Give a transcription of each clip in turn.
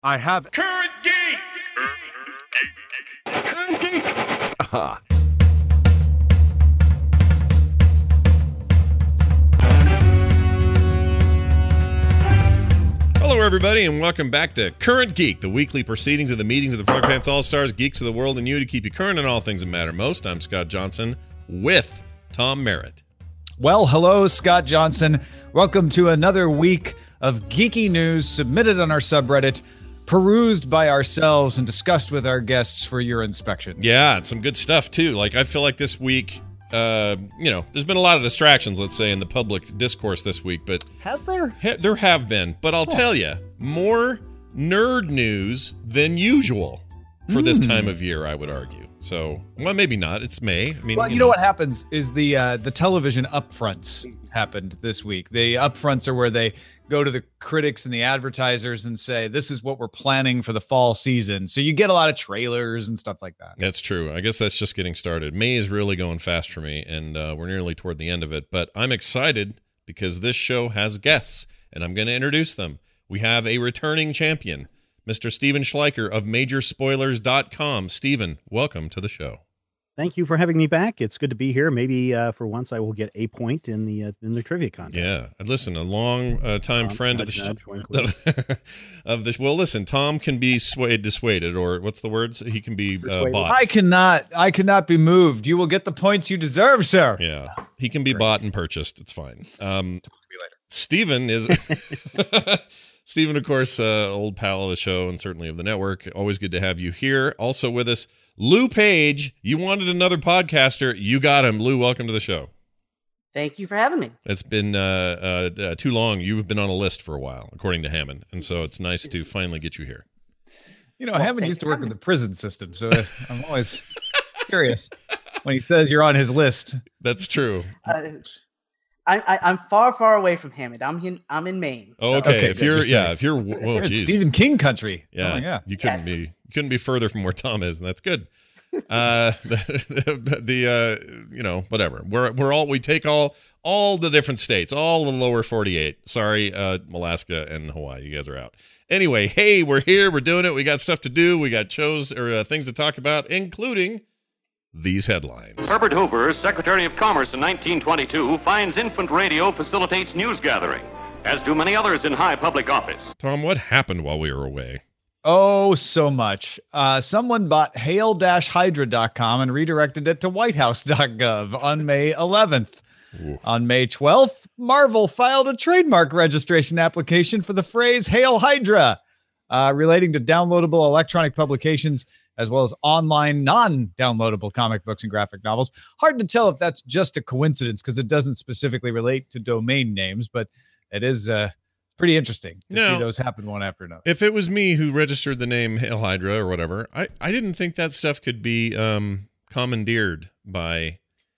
I have Current Geek! Aha. Hello, everybody, and welcome back to Current Geek, the weekly proceedings of the meetings of the Frog Pants All-Stars, geeks of the world, and you to keep you current on all things that matter most. I'm Scott Johnson with Tom Merritt. Well, hello, Scott Johnson. Welcome to another week of geeky news submitted on our subreddit, perused by ourselves, and discussed with our guests for your inspection. Yeah, and some good stuff, too. Like, I feel like this week, there's been a lot of distractions, let's say, in the public discourse this week, but... Has there? There have been, but I'll tell you, more nerd news than usual for this time of year, I would argue. So, well, maybe not. It's May. I mean, well, you know what happens is the television upfronts happened this week. The upfronts are where they go to the critics and the advertisers and say, this is what we're planning for the fall season. So you get a lot of trailers and stuff like that. That's true. I guess that's just getting started. May is really going fast for me, and we're nearly toward the end of it. But I'm excited because this show has guests, and I'm going to introduce them. We have a returning champion, Mr. Steven Schleicher of MajorSpoilers.com. Steven, welcome to the show. Thank you for having me back. It's good to be here. Maybe for once I will get a point in the trivia contest. Yeah, listen, a long time friend of the show. Well, listen, Tom can be dissuaded, or what's the words? He can be bought. I cannot be moved. You will get the points you deserve, sir. Yeah, he can be bought and purchased. It's fine. Talk to me later. Steven is. Steven, of course, old pal of the show and certainly of the network. Always good to have you here. Also with us, Lou Page. You wanted another podcaster. You got him. Lou, welcome to the show. Thank you for having me. It's been too long. You've been on a list for a while, according to Hammond. And so it's nice to finally get you here. You know, Hammond used to work in the prison system, so I'm always curious when he says you're on his list. That's true. I'm far away from Hammond. I'm in Maine. Oh, okay. If you're it's Stephen King country. Yeah, oh, yeah. You couldn't be further from where Tom is, and that's good. Whatever. We take all the different states, all the lower 48. Sorry, Alaska and Hawaii. You guys are out. Anyway, hey, we're here. We're doing it. We got stuff to do. We got shows or things to talk about, including these headlines. Herbert Hoover, Secretary of Commerce in 1922, finds infant radio facilitates news gathering, as do many others in high public office. Tom, what happened while we were away? Oh, so much. Someone bought hail-hydra.com and redirected it to whitehouse.gov on May 11th. Ooh. On May 12th, Marvel filed a trademark registration application for the phrase Hail Hydra, relating to downloadable electronic publications as well as online non-downloadable comic books and graphic novels. Hard to tell if that's just a coincidence because it doesn't specifically relate to domain names, but it is pretty interesting to see those happen one after another. If it was me who registered the name Hail Hydra or whatever, I didn't think that stuff could be commandeered by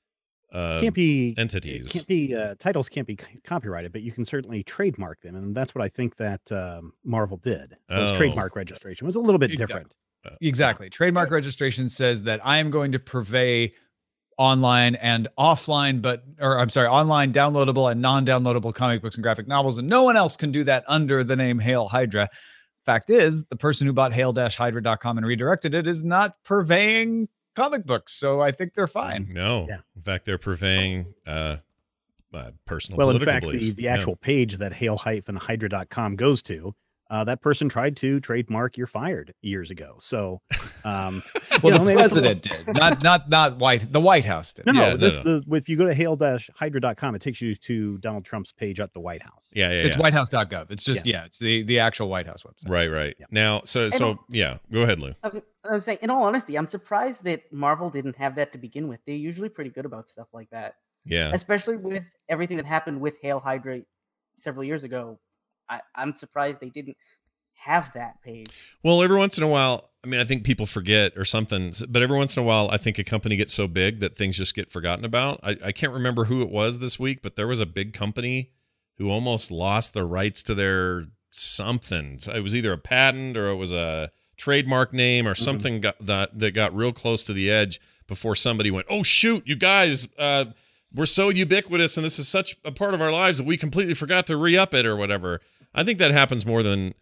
entities. Titles can't be copyrighted, but you can certainly trademark them, and that's what I think that Marvel did. Trademark registration was a little bit different. Exactly. Trademark registration says that I am going to purvey online and offline, online downloadable and non-downloadable comic books and graphic novels, and no one else can do that under the name Hail Hydra. Fact is, the person who bought hail-hydra.com and redirected it is not purveying comic books, so I think they're fine. No. Yeah. In fact, they're purveying personal political beliefs. Well, in fact, the actual page that hail-hydra.com goes to, that person tried to trademark "You're fired" years ago. So, well, the president did, not the White House did. If you go to hail-hydra.com, it takes you to Donald Trump's page at the White House. It's whitehouse.gov. It's just it's the actual White House website. Right. Yeah. Now, go ahead, Lou. I was saying, in all honesty, I'm surprised that Marvel didn't have that to begin with. They're usually pretty good about stuff like that. Yeah. Especially with everything that happened with Hail Hydra several years ago. I'm surprised they didn't have that page. Well, every once in a while, I mean, I think people forget or something, but every once in a while, I think a company gets so big that things just get forgotten about. I can't remember who it was this week, but there was a big company who almost lost the rights to their something. It was either a patent or it was a trademark name or something that got real close to the edge before somebody went, oh, shoot, you guys, we're so ubiquitous and this is such a part of our lives that we completely forgot to re-up it or whatever. I think that happens more than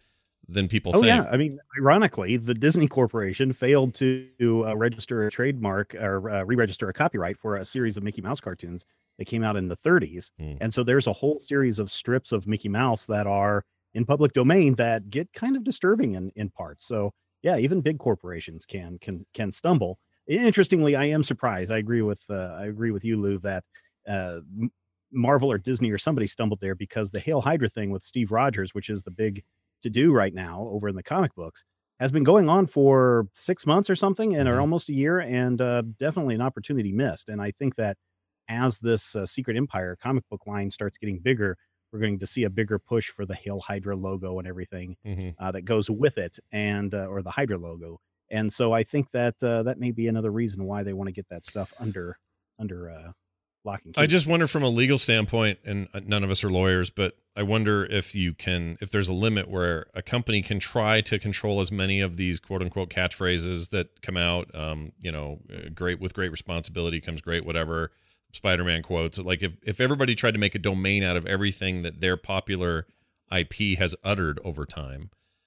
than people Oh think. yeah, I mean, ironically, the Disney Corporation failed to register a trademark or re-register a copyright for a series of Mickey Mouse cartoons that came out in the 30s, and so there's a whole series of strips of Mickey Mouse that are in public domain that get kind of disturbing in parts. So yeah, even big corporations can stumble. Interestingly, I am surprised. I agree with you, Lou, that Marvel or Disney or somebody stumbled there, because the Hail Hydra thing with Steve Rogers, which is the big to do right now over in the comic books, has been going on for 6 months or something, and or almost a year, and definitely an opportunity missed. And I think that as this Secret Empire comic book line starts getting bigger, we're going to see a bigger push for the Hail Hydra logo and everything that goes with it, and or the Hydra logo. And so I think that that may be another reason why they want to get that stuff under lock and key. I just wonder from a legal standpoint, and none of us are lawyers, but I wonder if there's a limit where a company can try to control as many of these quote unquote catchphrases that come out, great, with great responsibility comes great, whatever, Spider-Man quotes. Like if everybody tried to make a domain out of everything that their popular IP has uttered over time,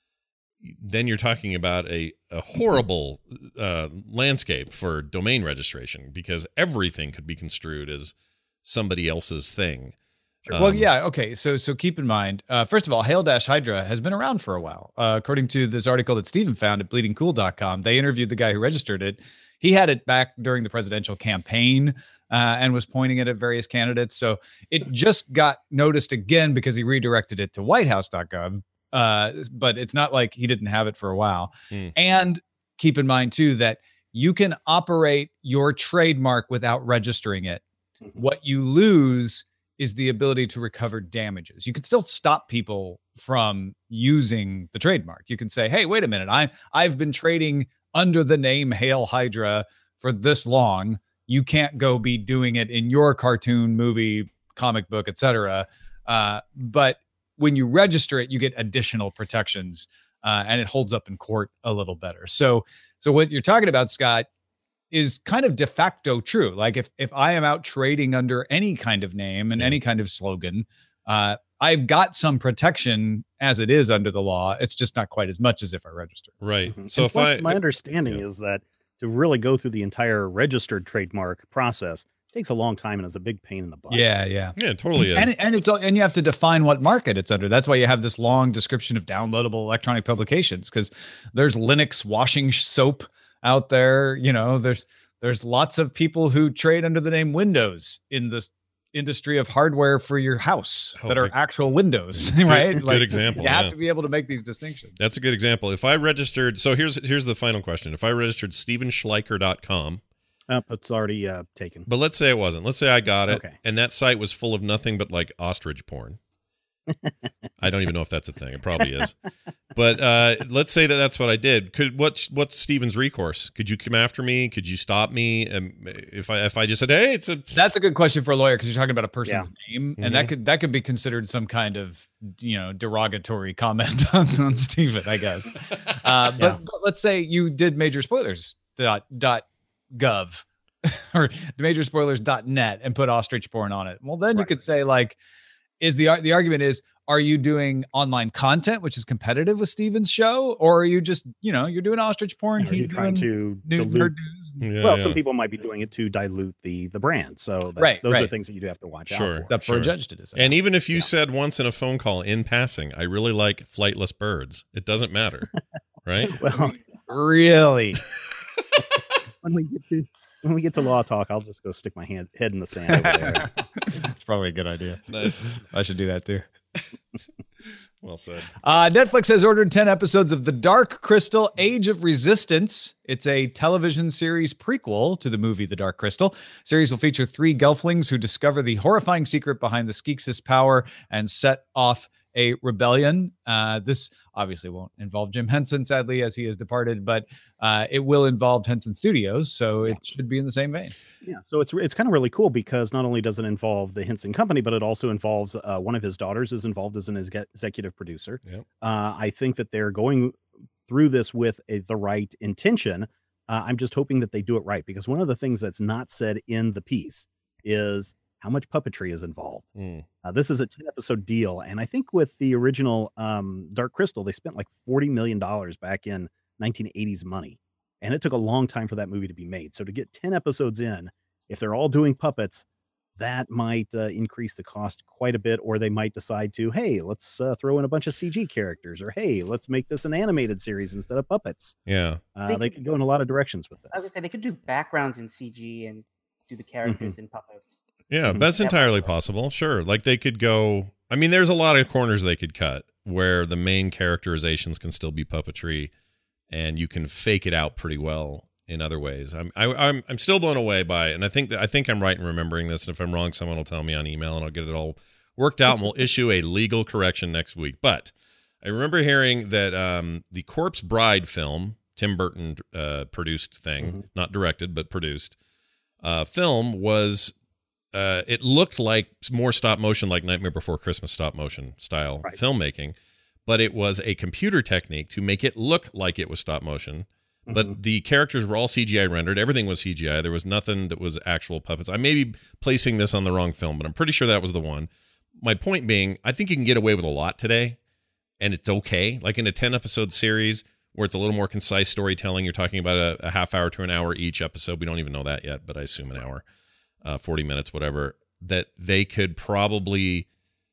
then you're talking about a horrible landscape for domain registration, because everything could be construed as somebody else's thing. Sure. Well, yeah. Okay. So keep in mind, first of all, Hail-Hydra has been around for a while. According to this article that Stephen found at bleedingcool.com, they interviewed the guy who registered it. He had it back during the presidential campaign and was pointing it at various candidates. So it just got noticed again because he redirected it to whitehouse.gov. But it's not like he didn't have it for a while. And keep in mind too, that you can operate your trademark without registering it. What you lose is the ability to recover damages. You can still stop people from using the trademark. You can say, hey, wait a minute. I've been trading under the name Hail Hydra for this long. You can't go be doing it in your cartoon, movie, comic book, etc. But when you register it, you get additional protections, and it holds up in court a little better. So what you're talking about, Scott, is kind of de facto true. Like if I am out trading under any kind of name and any kind of slogan, I've got some protection as it is under the law. It's just not quite as much as if I register. Right. So my understanding is that to really go through the entire registered trademark process takes a long time and is a big pain in the butt. Yeah, it totally is. And you have to define what market it's under. That's why you have this long description of downloadable electronic publications, because there's Linux washing soap out there. There's lots of people who trade under the name Windows in this industry of hardware for your house that are actual Windows, right? Good example. You have to be able to make these distinctions. That's a good example. If I registered, so here's the final question. If I registered StevenSchleicher.com, it's already taken. But let's say it wasn't. Let's say I got it, okay, and that site was full of nothing but like ostrich porn. I don't even know if that's a thing. It probably is. But let's say that's what I did. What's Steven's recourse? Could you come after me? Could you stop me? If I just said, hey, that's a good question for a lawyer, because you're talking about a person's name, and that could be considered some kind of derogatory comment on Steven, I guess. But let's say you did majorspoilers.gov or majorspoilers.net and put ostrich porn on it. Well, then you could say, like, the argument is, are you doing online content which is competitive with Steven's show, or are you just you're doing ostrich porn? He's trying to dilute news. Some people might be doing it to dilute the brand. So those are things that you do have to watch out for. That's for a judge to decide. And even if you said once in a phone call in passing, I really like flightless birds, it doesn't matter, right? Well, really. When we get to law talk, I'll just go stick my head in the sand over there. It's probably a good idea. Nice. I should do that too. Well said. Netflix has ordered 10 episodes of The Dark Crystal: Age of Resistance. It's a television series prequel to the movie The Dark Crystal. Series will feature 3 gelflings who discover the horrifying secret behind the Skeeksis power and set off a rebellion. This obviously won't involve Jim Henson, sadly, as he has departed, but it will involve Henson Studios, so it should be in the same vein. Yeah, so it's kind of really cool, because not only does it involve the Henson Company, but it also involves one of his daughters is involved as an executive producer. Yep. I think that they're going through this with the right intention. I'm just hoping that they do it right, because one of the things that's not said in the piece is how much puppetry is involved. Mm. This is a 10-episode deal, and I think with the original Dark Crystal, they spent like $40 million back in 1980s money, and it took a long time for that movie to be made. So to get 10 episodes in, if they're all doing puppets, that might increase the cost quite a bit, or they might decide to, hey, let's throw in a bunch of CG characters, or hey, let's make this an animated series instead of puppets. Yeah. They could go in a lot of directions with I was gonna this. say they could do backgrounds in CG and do the characters in puppets. Yeah, Mhm. that's That entirely might work. possible. Sure. Like they could go, I mean, there's a lot of corners they could cut where the main characterizations can still be puppetry and you can fake it out pretty well in other ways. I'm still blown away by it, and I think I'm right in remembering this. And if I'm wrong, someone will tell me on email, and I'll get it all worked out, and we'll issue a legal correction next week. But I remember hearing that the Corpse Bride film, Tim Burton produced thing, not directed but produced, film was. It looked like more stop motion, like Nightmare Before Christmas stop motion style filmmaking, but it was a computer technique to make it look like it was stop motion. But the characters were all CGI rendered. Everything was CGI. There was nothing that was actual puppets. I may be placing this on the wrong film, but I'm pretty sure that was the one. My point being, I think you can get away with a lot today, and it's okay. Like in a 10-episode series where it's a little more concise storytelling, you're talking about a half hour to an hour each episode. We don't even know that yet, but I assume an hour, 40 minutes, whatever, that they could probably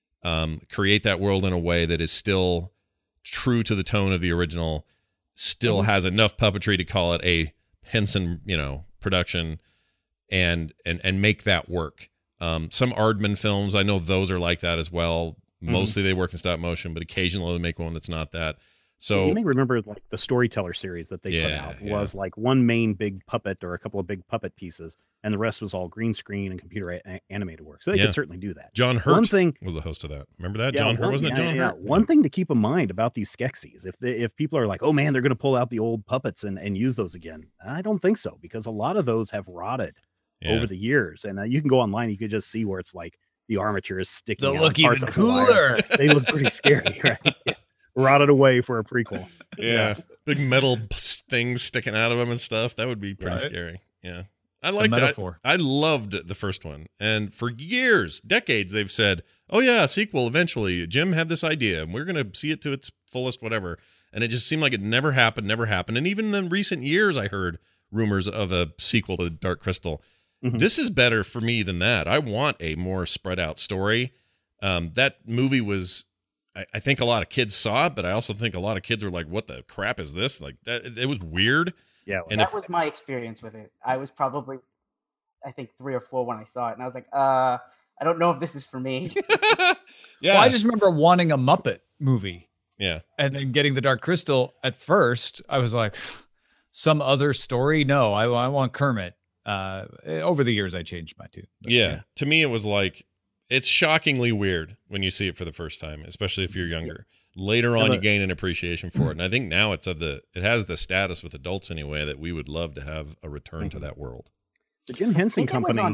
create that world in a way that is still true to the tone of the original, still has enough puppetry to call it a Henson, production, and make that work. Some Aardman films, I know those are like that as well. Mostly they work in stop motion, but occasionally they make one that's not that. So you may remember like the Storyteller series that they put out was like one main big puppet or a couple of big puppet pieces, and the rest was all green screen and computer animated work. So they could certainly do that. John Hurt one thing, was the host of that. Remember that? John Hurt, wasn't it John Hurt? One thing to keep in mind about these Skeksis, if people are like, oh man, they're going to pull out the old puppets and use those again, I don't think so, because a lot of those have rotted over the years. And you can go online, you could just see where it's like the armature is sticking out. They'll look even cooler. They look pretty scary, right? Rotted away for a prequel. Yeah. Big metal things sticking out of them and stuff. That would be pretty scary. Yeah. I like that. I loved the first one. And for years, decades, they've said, oh, yeah, sequel eventually. Jim had this idea, and we're going to see it to its fullest, whatever. And it just seemed like it never happened. And even in recent years, I heard rumors of a sequel to Dark Crystal. This is better for me than that. I want a more spread out story. That movie was... I think a lot of kids saw it, but I also think a lot of kids were like, what the crap is this? Like, that it was weird. Yeah. And that was my experience with it. I was probably, I think, 3 or 4 when I saw it. And I was like, I don't know if this is for me. Well, I just remember wanting a Muppet movie. Yeah. And then getting the Dark Crystal. At first, I was like, some other story? No, I want Kermit. Over the years, I changed my tune. Yeah. To me, it was like, it's shockingly weird when you see it for the first time, especially if you're younger. Later on, you gain an appreciation for it, and I think now it has the status with adults anyway that we would love to have a return to that world. The Jim Henson Company.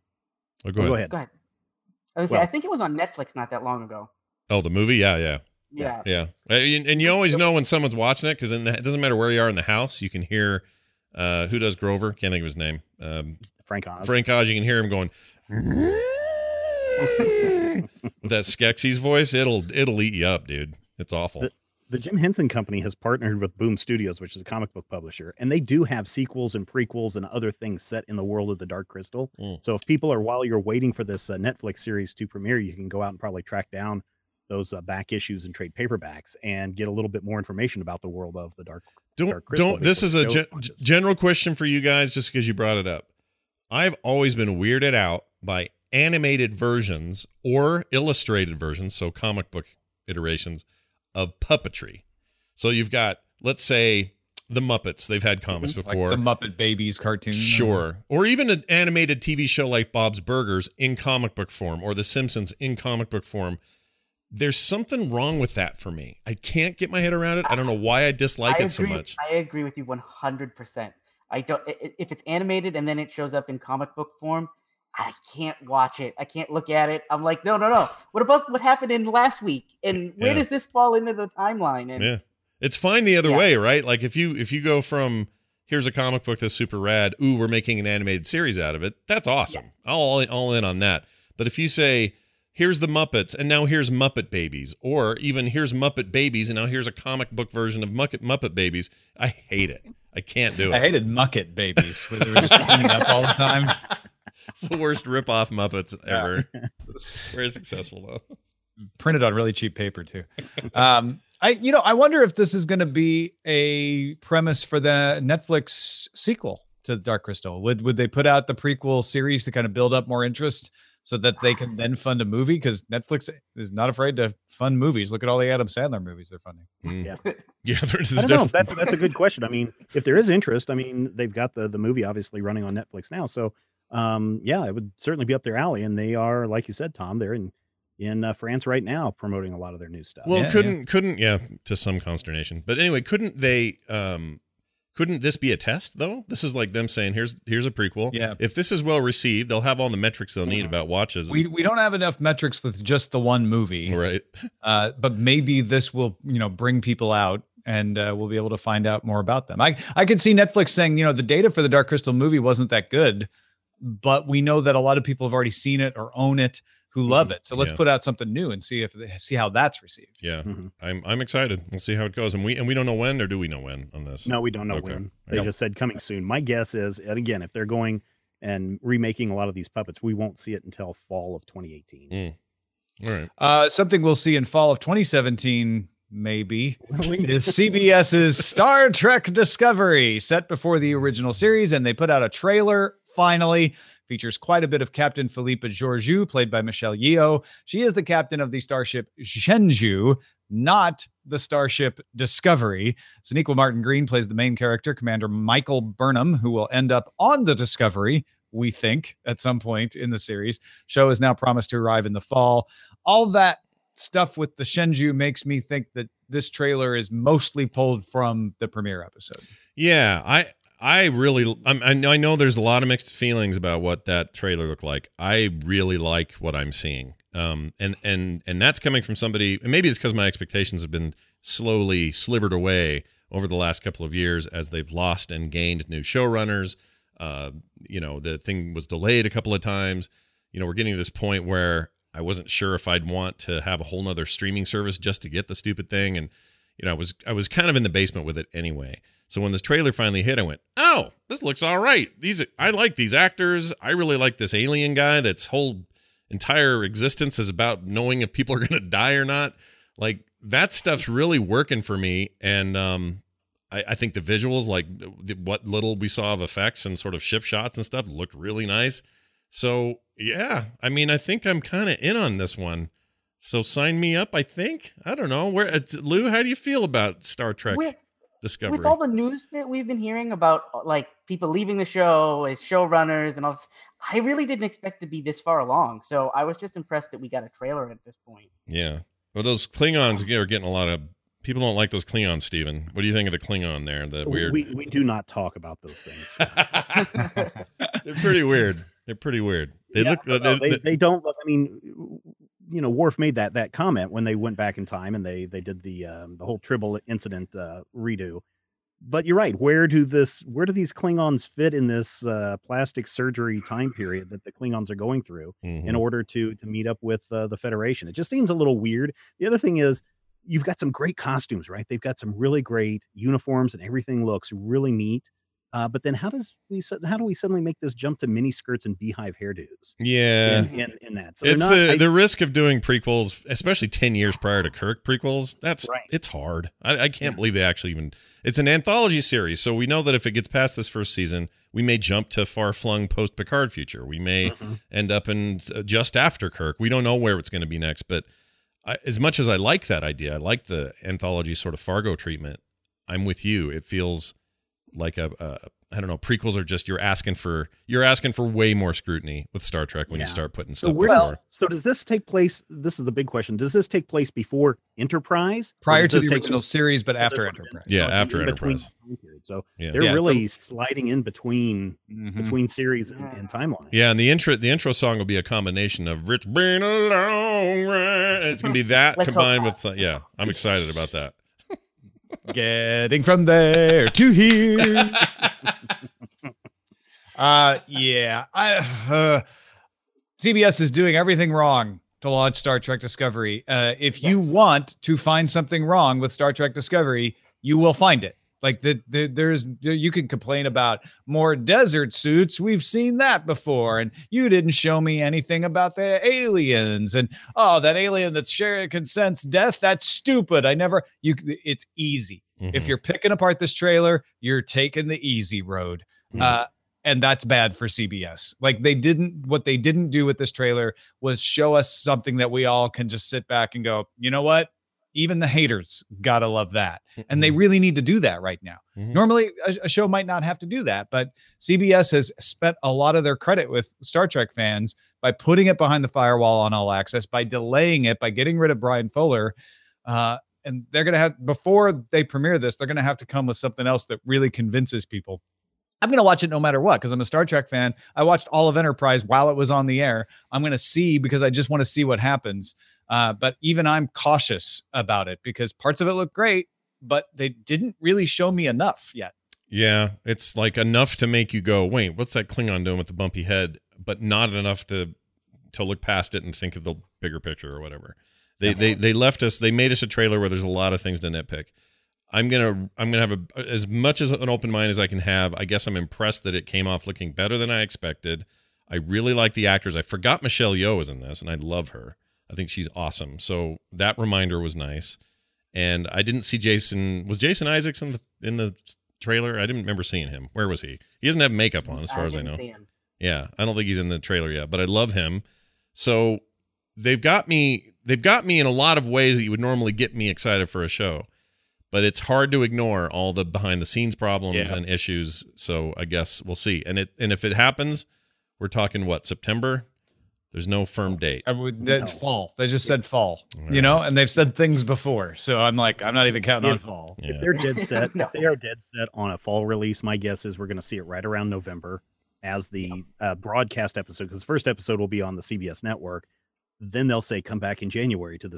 Go ahead. Go ahead. I think it was on Netflix not that long ago. Oh, the movie? Yeah. Yeah. And you always know when someone's watching it because it doesn't matter where you are in the house. You can hear who does Grover? Can't think of his name. Frank Oz. Frank Oz. You can hear him going. With that Skeksis voice, it'll eat you up, dude. It's awful. The Jim Henson Company has partnered with Boom Studios, which is a comic book publisher, and they do have sequels and prequels and other things set in the world of the Dark Crystal. So if people are, while you're waiting for this Netflix series to premiere, you can go out and probably track down those back issues and trade paperbacks and get a little bit more information about the world of the Dark Crystal. This is a general question for you guys, just because you brought it up. I've always been weirded out by animated versions or illustrated versions, so comic book iterations of puppetry. So you've got, let's say, the Muppets. They've had comics before. Like the Muppet Babies cartoon. Sure. Or even an animated TV show like Bob's Burgers in comic book form, or The Simpsons in comic book form. There's something wrong with that for me. I can't get my head around it. I don't know why I dislike it so much. I agree with you 100%. I don't. If it's animated and then it shows up in comic book form, I can't watch it. I can't look at it. I'm like, no. What about what happened in last week? And where does this fall into the timeline? And it's fine the other way, right? Like if you go from here's a comic book that's super rad. Ooh, we're making an animated series out of it. That's awesome. All in on that. But if you say, here's the Muppets, and now here's Muppet Babies, or even here's Muppet Babies, and now here's a comic book version of Muppet Babies, I hate it. I can't do it. I hated Muppet Babies, where they were just cleaning up all the time. It's the worst rip-off Muppets ever. Very successful, though. Printed on really cheap paper, too. I wonder if this is going to be a premise for the Netflix sequel to Dark Crystal. Would they put out the prequel series to kind of build up more interest so that they can then fund a movie? Because Netflix is not afraid to fund movies. Look at all the Adam Sandler movies they're funding. Yeah. Yeah, I don't know. That's a good question. I mean, if there is interest, I mean, they've got the movie obviously running on Netflix now. So, yeah, it would certainly be up their alley. And they are, like you said, Tom, they're in France right now promoting a lot of their new stuff. Well, couldn't to some consternation. But anyway, couldn't this be a test though? This is like them saying, here's a prequel. Yeah. If this is well received, they'll have all the metrics they'll need about watches. We don't have enough metrics with just the one movie. Right. But maybe this will, bring people out and we'll be able to find out more about them. I could see Netflix saying, the data for the Dark Crystal movie wasn't that good, but we know that a lot of people have already seen it or own it who love it. So let's put out something new and see how that's received. Yeah. I'm excited. We'll see how it goes. And we don't know when, or do we know when on this? No, we don't know when. They just said coming soon. My guess is, and again, if they're going and remaking a lot of these puppets, we won't see it until fall of 2018. All right. Something we'll see in fall of 2017, maybe, is CBS's Star Trek Discovery, set before the original series. And they put out a trailer, finally. Features quite a bit of Captain Philippa Georgiou, played by Michelle Yeoh. She is the captain of the starship Shenzhou, not the starship Discovery. Sonequa Martin Green plays the main character, Commander Michael Burnham, who will end up on the Discovery, we think, at some point in the series. Show is now promised to arrive in the fall. All that stuff with the Shenzhou makes me think that this trailer is mostly pulled from the premiere episode. Yeah, I know there's a lot of mixed feelings about what that trailer looked like. I really like what I'm seeing. And that's coming from somebody, and maybe it's because my expectations have been slowly slivered away over the last couple of years as they've lost and gained new showrunners. The thing was delayed a couple of times. We're getting to this point where I wasn't sure if I'd want to have a whole nother streaming service just to get the stupid thing. And, I was kind of in the basement with it anyway. So when this trailer finally hit, I went, oh, this looks all right. I like these actors. I really like this alien guy that's whole entire existence is about knowing if people are going to die or not. Like, that stuff's really working for me. And I think the visuals, like what little we saw of effects and sort of ship shots and stuff, looked really nice. So, yeah, I think I'm kind of in on this one. So sign me up, I think. I don't know. Lou, how do you feel about Star Trek Discovery? With all the news that we've been hearing about, like, people leaving the show as showrunners and all this, I really didn't expect to be this far along. So I was just impressed that we got a trailer at this point. Yeah. Well, those Klingons are getting a lot of... People don't like those Klingons, Steven. What do you think of the Klingon there? The weird... We do not talk about those things. They're pretty weird. They don't look... I mean... Worf made that comment when they went back in time and they did the whole Tribble incident redo. But you're right. Where do these Klingons fit in this plastic surgery time period that the Klingons are going through in order to meet up with the Federation? It just seems a little weird. The other thing is, you've got some great costumes, right? They've got some really great uniforms and everything looks really neat. But then how do we suddenly make this jump to mini skirts and beehive hairdos? Yeah, in that. So it's the risk of doing prequels, especially 10 years prior to Kirk prequels. That's right. It's hard. I can't believe they actually even. It's an anthology series, so we know that if it gets past this first season, we may jump to far-flung post-Picard future. We may end up in just after Kirk. We don't know where it's going to be next, but as much as I like that idea, I like the anthology sort of Fargo treatment. I'm with you. It feels like I don't know, prequels are just you're asking for way more scrutiny with Star Trek when you start putting stuff. So does this take place? This is the big question. Does this take place before Enterprise? Prior to the original series, but after Enterprise. Yeah, after Enterprise. So they're really sliding in between series and timeline. Yeah, and the intro song will be a combination of "It's Been a Long Ride." It's gonna be that combined with I'm excited about that. Getting from there to here. CBS is doing everything wrong to launch Star Trek Discovery. If you want to find something wrong with Star Trek Discovery, you will find it. Like you can complain about more desert suits. We've seen that before. And you didn't show me anything about the aliens. And that alien that's sharing consents death, that's stupid. It's easy. If you're picking apart this trailer, you're taking the easy road. And that's bad for CBS. Like what they didn't do with this trailer was show us something that we all can just sit back and go, you know what? Even the haters gotta love that. And they really need to do that right now. Normally a show might not have to do that, but CBS has spent a lot of their credit with Star Trek fans by putting it behind the firewall on All Access, by delaying it, by getting rid of Brian Fuller. And they're going to have, before they premiere this, they're going to have to come with something else that really convinces people. I'm going to watch it no matter what, because I'm a Star Trek fan. I watched all of Enterprise while it was on the air. I'm going to see, because I just want to see what happens. But even I'm cautious about it because parts of it look great, but they didn't really show me enough yet. Yeah, it's like enough to make you go, wait, what's that Klingon doing with the bumpy head? But not enough to look past it and think of the bigger picture or whatever. They left us. They made us a trailer where there's a lot of things to nitpick. I'm gonna have as much as an open mind as I can have. I guess I'm impressed that it came off looking better than I expected. I really like the actors. I forgot Michelle Yeoh was in this, and I love her. I think she's awesome. So that reminder was nice. And I didn't see Jason. Was Jason Isaacs in the trailer? I didn't remember seeing him. Where was he? He doesn't have makeup on, as far as I know. Yeah, I don't think he's in the trailer yet, but I love him. So they've got me in a lot of ways that you would normally get me excited for a show. But it's hard to ignore all the behind the scenes problems and issues. So I guess we'll see. And if it happens, we're talking September? There's no firm date. That's fall. They just said fall, and they've said things before. So I'm not even counting on fall. If they're dead set, if they are dead set on a fall release, my guess is we're going to see it right around November as the broadcast episode, because the first episode will be on the CBS network. Then they'll say come back in January to the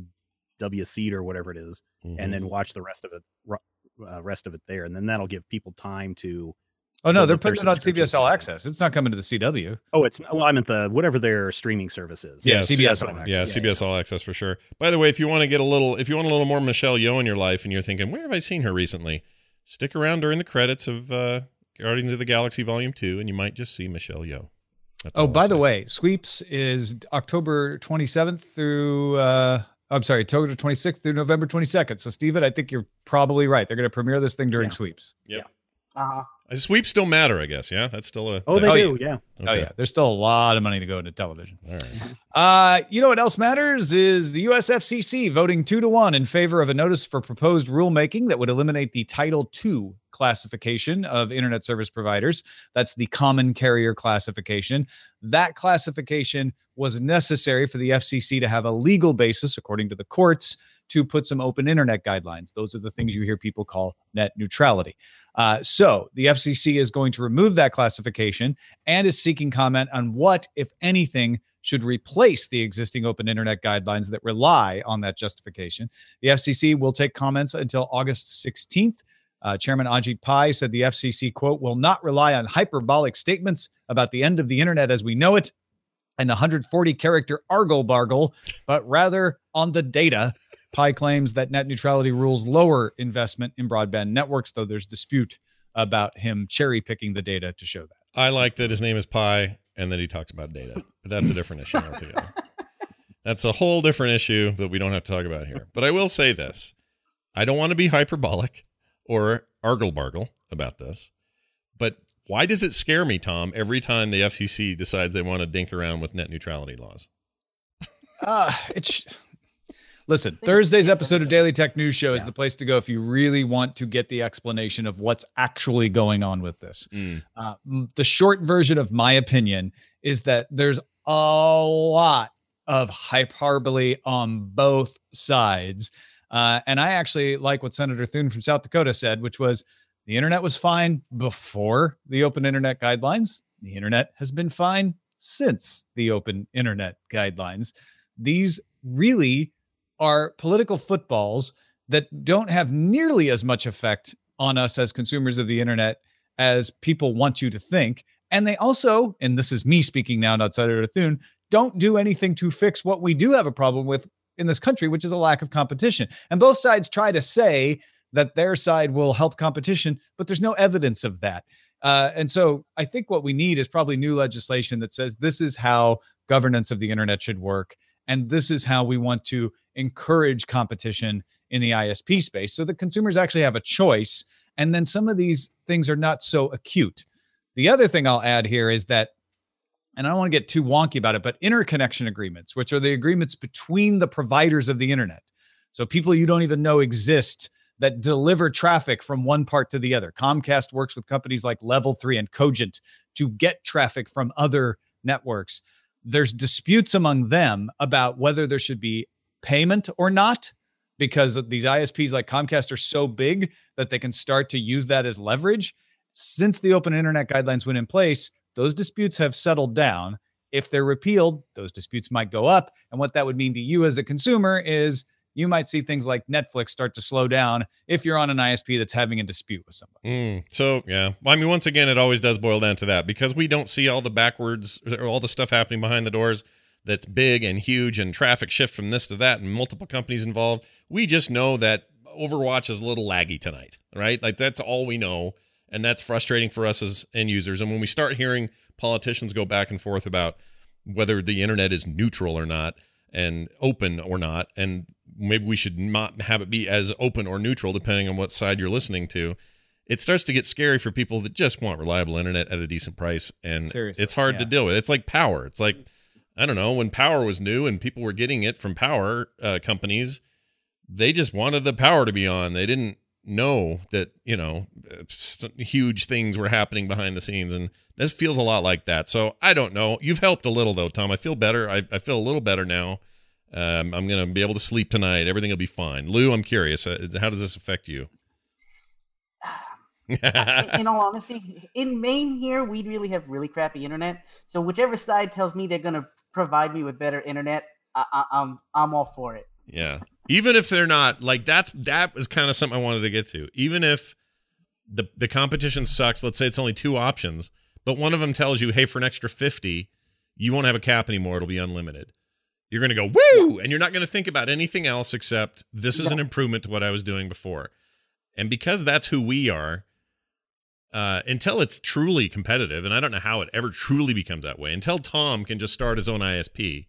CW seed or whatever it is, and then watch the rest of it there, and then that'll give people time to. Oh no, they're putting it on CBS All Access. It's not coming to the CW. Oh, I meant whatever their streaming service is. Yeah, CBS All Access. Yeah, CBS All Access for sure. By the way, if you want a little more Michelle Yeoh in your life, and you're thinking, where have I seen her recently? Stick around during the credits of Guardians of the Galaxy Volume 2, and you might just see Michelle Yeoh. By the way, Sweeps is October 27th through. October 26th through November 22nd. So, Steven, I think you're probably right. They're going to premiere this thing during Sweeps. Yep. Sweeps still matter, I guess. Yeah, that's still a. Oh, they do. Yeah. Okay. Oh, yeah. There's still a lot of money to go into television. All right. You know what else matters is the US FCC voting 2-1 in favor of a notice for proposed rulemaking that would eliminate the Title II classification of internet service providers. That's the common carrier classification. That classification was necessary for the FCC to have a legal basis, according to the courts, to put some open internet guidelines. Those are the things you hear people call net neutrality. So the FCC is going to remove that classification and is seeking comment on what, if anything, should replace the existing open internet guidelines that rely on that justification. The FCC will take comments until August 16th. Chairman Ajit Pai said the FCC, quote, will not rely on hyperbolic statements about the end of the internet as we know it and 140-character argle-bargle, but rather on the data. Pai claims that net neutrality rules lower investment in broadband networks, though there's dispute about him cherry-picking the data to show that. I like that his name is Pai and that he talks about data. But that's a different issue altogether. That's a whole different issue that we don't have to talk about here. But I will say this. I don't want to be hyperbolic or argle-bargle about this, but why does it scare me, Tom, every time the FCC decides they want to dink around with net neutrality laws? Listen, Thursday's episode of Daily Tech News Show is the place to go if you really want to get the explanation of what's actually going on with this. The short version of my opinion is that there's a lot of hyperbole on both sides. And I actually like what Senator Thune from South Dakota said, which was the internet was fine before the open internet guidelines. The internet has been fine since the open internet guidelines. These really are political footballs that don't have nearly as much effect on us as consumers of the internet as people want you to think. And they also, and this is me speaking now, not Senator Thune, don't do anything to fix what we do have a problem with in this country, which is a lack of competition. And both sides try to say that their side will help competition, but there's no evidence of that. And so I think what we need is probably new legislation that says this is how governance of the internet should work. And this is how we want to encourage competition in the ISP space so that consumers actually have a choice. And then some of these things are not so acute. The other thing I'll add here is that, and I don't want to get too wonky about it, but interconnection agreements, which are the agreements between the providers of the internet. So people you don't even know exist that deliver traffic from one part to the other. Comcast works with companies like Level 3 and Cogent to get traffic from other networks. There's disputes among them about whether there should be payment or not, because these ISPs like Comcast are so big that they can start to use that as leverage. Since the Open Internet Guidelines went in place, those disputes have settled down. If they're repealed, those disputes might go up. And what that would mean to you as a consumer is you might see things like Netflix start to slow down if you're on an ISP that's having a dispute with somebody. So, yeah. Well, I mean, once again, it always does boil down to that because we don't see all the backwards, or all the stuff happening behind the doors that's big and huge and traffic shift from this to that and multiple companies involved. We just know that Overwatch is a little laggy tonight, right? Like that's all we know. And that's frustrating for us as end users. And when we start hearing politicians go back and forth about whether the internet is neutral or not and open or not, and maybe we should not have it be as open or neutral depending on what side you're listening to, it starts to get scary for people that just want reliable internet at a decent price. And Seriously, it's hard to deal with. It's like power. It's like, I don't know, when power was new and people were getting it from power companies, they just wanted the power to be on. They didn't know that, you know, huge things were happening behind the scenes, and this feels a lot like that. So I don't know. You've helped a little though, Tom. I feel better. I feel a little better now. I'm gonna be able to sleep tonight. Everything will be fine. Lou, I'm curious. How does this affect you? In all honesty, in Maine here, we really have really crappy internet. So whichever side tells me they're gonna provide me with better internet, I'm all for it. Yeah. Even if they're not, like that was kind of something I wanted to get to. Even if the competition sucks, let's say it's only two options, but one of them tells you, hey, for an extra 50, you won't have a cap anymore. It'll be unlimited. You're going to go, woo! And you're not going to think about anything else except this is an improvement to what I was doing before. And because that's who we are, until it's truly competitive, and I don't know how it ever truly becomes that way, until Tom can just start his own ISP,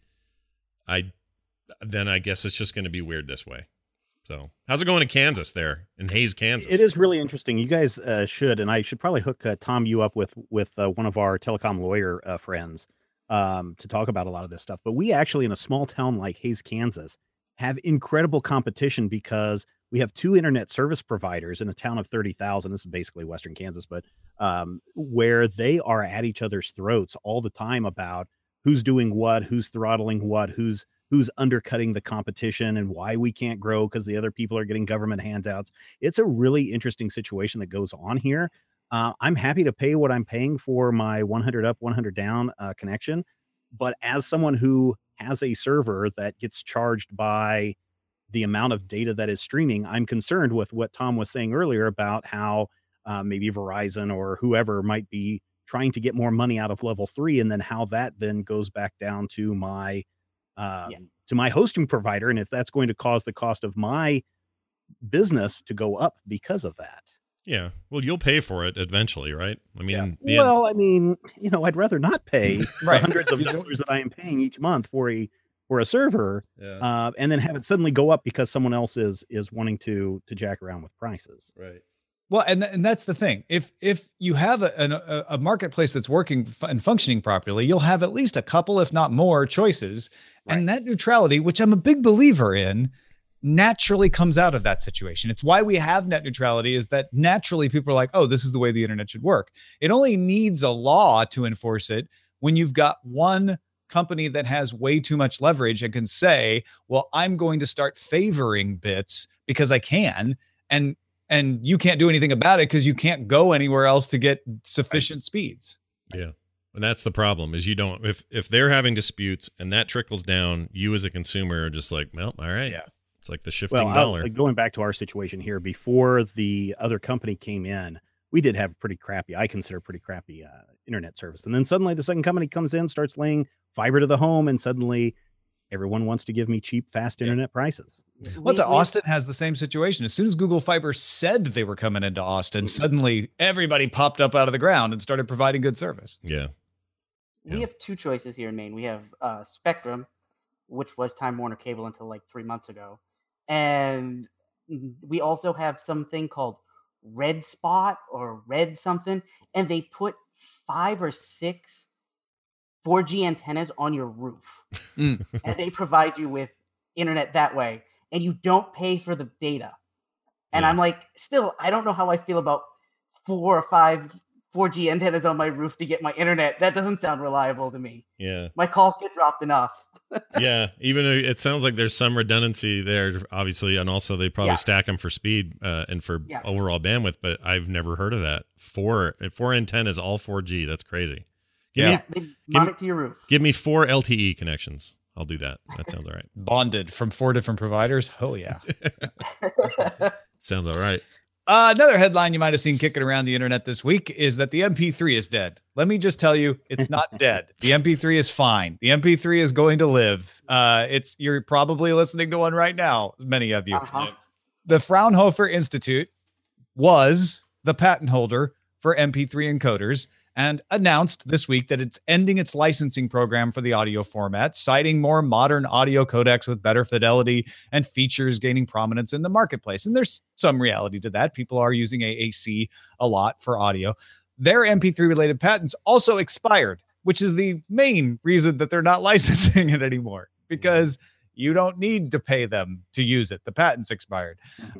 then I guess it's just going to be weird this way. So how's it going in Kansas there, in Hays, Kansas? It is really interesting. You guys should, and I should probably hook Tom you up with one of our telecom lawyer friends to talk about a lot of this stuff. But we actually, in a small town like Hays, Kansas, have incredible competition because we have two internet service providers in a town of 30,000. This is basically Western Kansas, but where they are at each other's throats all the time about who's doing what, who's throttling what, who's undercutting the competition and why we can't grow because the other people are getting government handouts. It's a really interesting situation that goes on here. I'm happy to pay what I'm paying for my 100 up, 100 down connection. But as someone who has a server that gets charged by the amount of data that is streaming, I'm concerned with what Tom was saying earlier about how maybe Verizon or whoever might be trying to get more money out of Level 3, and then how that then goes back down to my to my hosting provider, and if that's going to cause the cost of my business to go up because of that. Yeah, well, you'll pay for it eventually, right? I mean, I mean, you know, I'd rather not pay the hundreds of dollars that I am paying each month for a server, and then have it suddenly go up because someone else is wanting to jack around with prices. Right. Well, and that's the thing. If you have a marketplace that's working and functioning properly, you'll have at least a couple, if not more, choices. Right. And net neutrality, which I'm a big believer in, naturally comes out of that situation. It's why we have net neutrality, is that naturally people are like, oh, this is the way the internet should work. It only needs a law to enforce it when you've got one company that has way too much leverage and can say, well, I'm going to start favoring bits because I can. And you can't do anything about it because you can't go anywhere else to get sufficient speeds. Yeah. And that's the problem, is you don't, if they're having disputes and that trickles down, you as a consumer are just like, well, all right. Yeah. It's like the shifting dollar. Going back to our situation here, before the other company came in, we did have I consider pretty crappy internet service. And then suddenly the second company comes in, starts laying fiber to the home, and suddenly everyone wants to give me cheap, fast internet prices. Austin has the same situation. As soon as Google Fiber said they were coming into Austin, suddenly everybody popped up out of the ground and started providing good service. Yeah. We have two choices here in Maine. We have Spectrum, which was Time Warner Cable until like 3 months ago. And we also have something called Red Spot or Red something. And they put 5 or 6 4G antennas on your roof. And they provide you with internet that way. And you don't pay for the data. And I'm like, still, I don't know how I feel about 4 or 5 4G antennas on my roof to get my internet. That doesn't sound reliable to me. Yeah. My calls get dropped enough. Yeah. Even though it sounds like there's some redundancy there, obviously. And also they probably stack them for speed and for overall bandwidth, but I've never heard of that. 4 antennas, all 4G. That's crazy. They mount it to your roof. Give me 4 LTE connections. I'll do that. That sounds all right. Bonded from 4 different providers. Oh, yeah. Sounds all right. Another headline you might have seen kicking around the internet this week is that the MP3 is dead. Let me just tell you, it's not dead. The MP3 is fine. The MP3 is going to live. You're probably listening to one right now, many of you. The Fraunhofer Institute was the patent holder for MP3 encoders and announced this week that it's ending its licensing program for the audio format, citing more modern audio codecs with better fidelity and features gaining prominence in the marketplace. And there's some reality to that. People are using AAC a lot for audio. Their MP3 related patents also expired, which is the main reason that they're not licensing it anymore, because you don't need to pay them to use it. The patent's expired.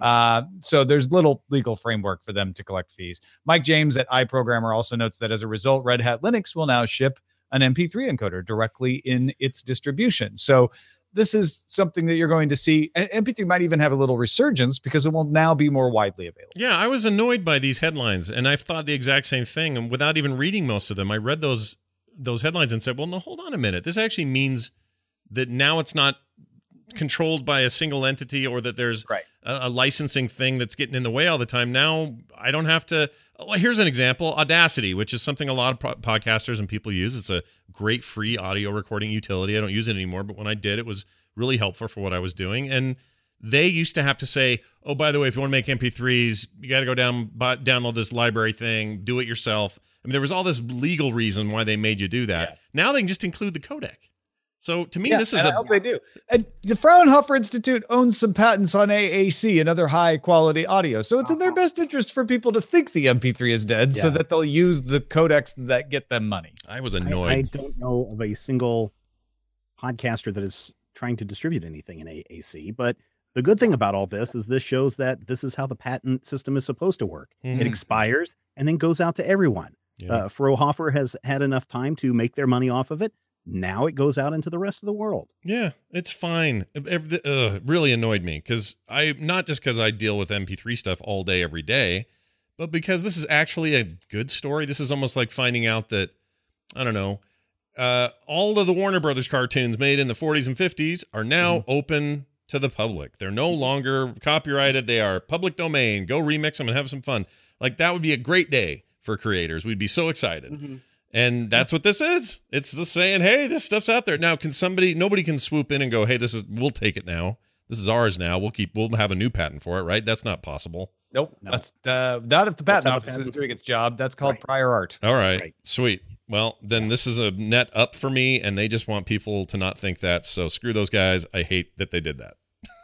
So there's little legal framework for them to collect fees. Mike James at iProgrammer also notes that as a result, Red Hat Linux will now ship an MP3 encoder directly in its distribution. So this is something that you're going to see. MP3 might even have a little resurgence because it will now be more widely available. Yeah, I was annoyed by these headlines, and I've thought the exact same thing. And without even reading most of them, I read those headlines and said, well, no, hold on a minute. This actually means that now it's not controlled by a single entity, or that there's a licensing thing that's getting in the way all the time. Now I don't have to. Here's an example: Audacity, which is something a lot of podcasters and people use. It's a great free audio recording utility. I don't use it anymore, but when I did, it was really helpful for what I was doing. And they used to have to say, oh, by the way, if you want to make MP3s, you got to go download this library thing, do it yourself. I mean, there was all this legal reason why they made you do that. Yeah. Now they can just include the codec. So to me, this is I hope they do. And the Fraunhofer Institute owns some patents on AAC and other high quality audio. So it's in their best interest for people to think the MP3 is dead so that they'll use the codecs that get them money. I was annoyed. I don't know of a single podcaster that is trying to distribute anything in AAC, but the good thing about all this is this shows that this is how the patent system is supposed to work. It expires and then goes out to everyone. Fraunhofer has had enough time to make their money off of it. Now it goes out into the rest of the world. Yeah, it's fine. It really annoyed me because not just because I deal with MP3 stuff all day, every day, but because this is actually a good story. This is almost like finding out that, I don't know, all of the Warner Brothers cartoons made in the 40s and 50s are now open to the public. They're no longer copyrighted. They are public domain. Go remix them and have some fun. Like, that would be a great day for creators. We'd be so excited. And that's what this is. It's just saying, hey, this stuff's out there. Now, nobody can swoop in and go, hey, we'll take it now. This is ours now. We'll have a new patent for it, right? That's not possible. Nope. No. That's not if the patent office is doing its job. That's called prior art. All right. Sweet. Well, then this is a net up for me, and they just want people to not think that. So screw those guys. I hate that they did that.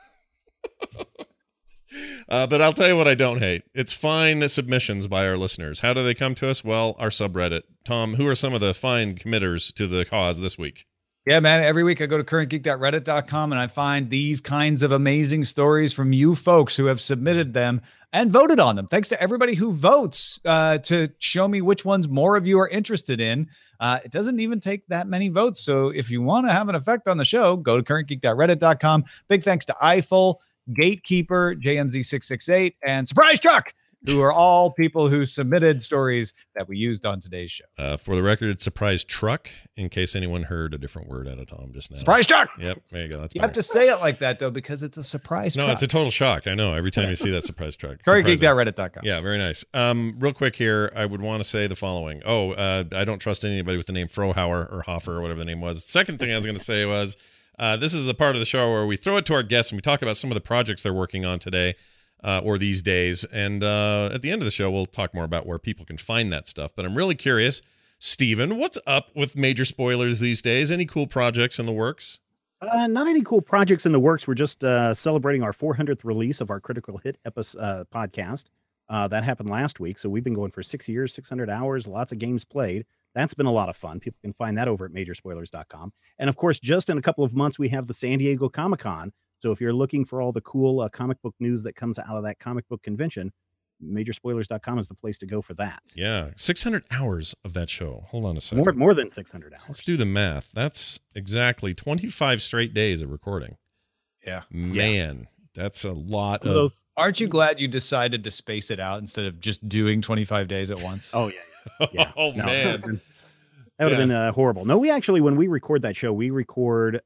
But I'll tell you what I don't hate. It's fine submissions by our listeners. How do they come to us? Well, our subreddit. Tom, who are some of the fine committers to the cause this week? Yeah, man. Every week I go to currentgeek.reddit.com and I find these kinds of amazing stories from you folks who have submitted them and voted on them. Thanks to everybody who votes to show me which ones more of you are interested in. It doesn't even take that many votes. So if you want to have an effect on the show, go to currentgeek.reddit.com. Big thanks to Eiffel, Gatekeeper, JMZ668, and Surprise Truck. who are all people who submitted stories that we used on today's show. For the record, it's surprise truck, in case anyone heard a different word out of Tom just now. Surprise truck! Yep, there you go. That's You have to say it like that, though, because it's a surprise No, truck. it's a total shock. I know. Every time you see that surprise truck. CurryGeek.reddit.com. Yeah, very nice. Real quick here, I would want to say the following. I don't trust anybody with the name Frohauer or Hoffer or whatever the name was. Second thing I was going to say was, this is the part of the show where we throw it to our guests and we talk about some of the projects they're working on today or these days. And at the end of the show, we'll talk more about where people can find that stuff. But I'm really curious, Steven, what's up with Major Spoilers these days? Any cool projects in the works? Not any cool projects in the works. We're just celebrating our 400th release of our Critical Hit podcast. That happened last week. So we've been going for 6 years, 600 hours, lots of games played. That's been a lot of fun. People can find that over at majorspoilers.com. And of course, just in a couple of months, we have the San Diego Comic-Con. So if you're looking for all the cool comic book news that comes out of that comic book convention, majorspoilers.com is the place to go for that. Yeah, 600 hours of that show. Hold on a second. More than 600 hours. Let's do the math. That's exactly 25 straight days of recording. Yeah. Man, that's a lot Some of... those- Aren't you glad you decided to space it out instead of just doing 25 days at once? Oh, yeah. Yeah. Oh, No, man. That would have been horrible. No, we actually, when we record that show, we record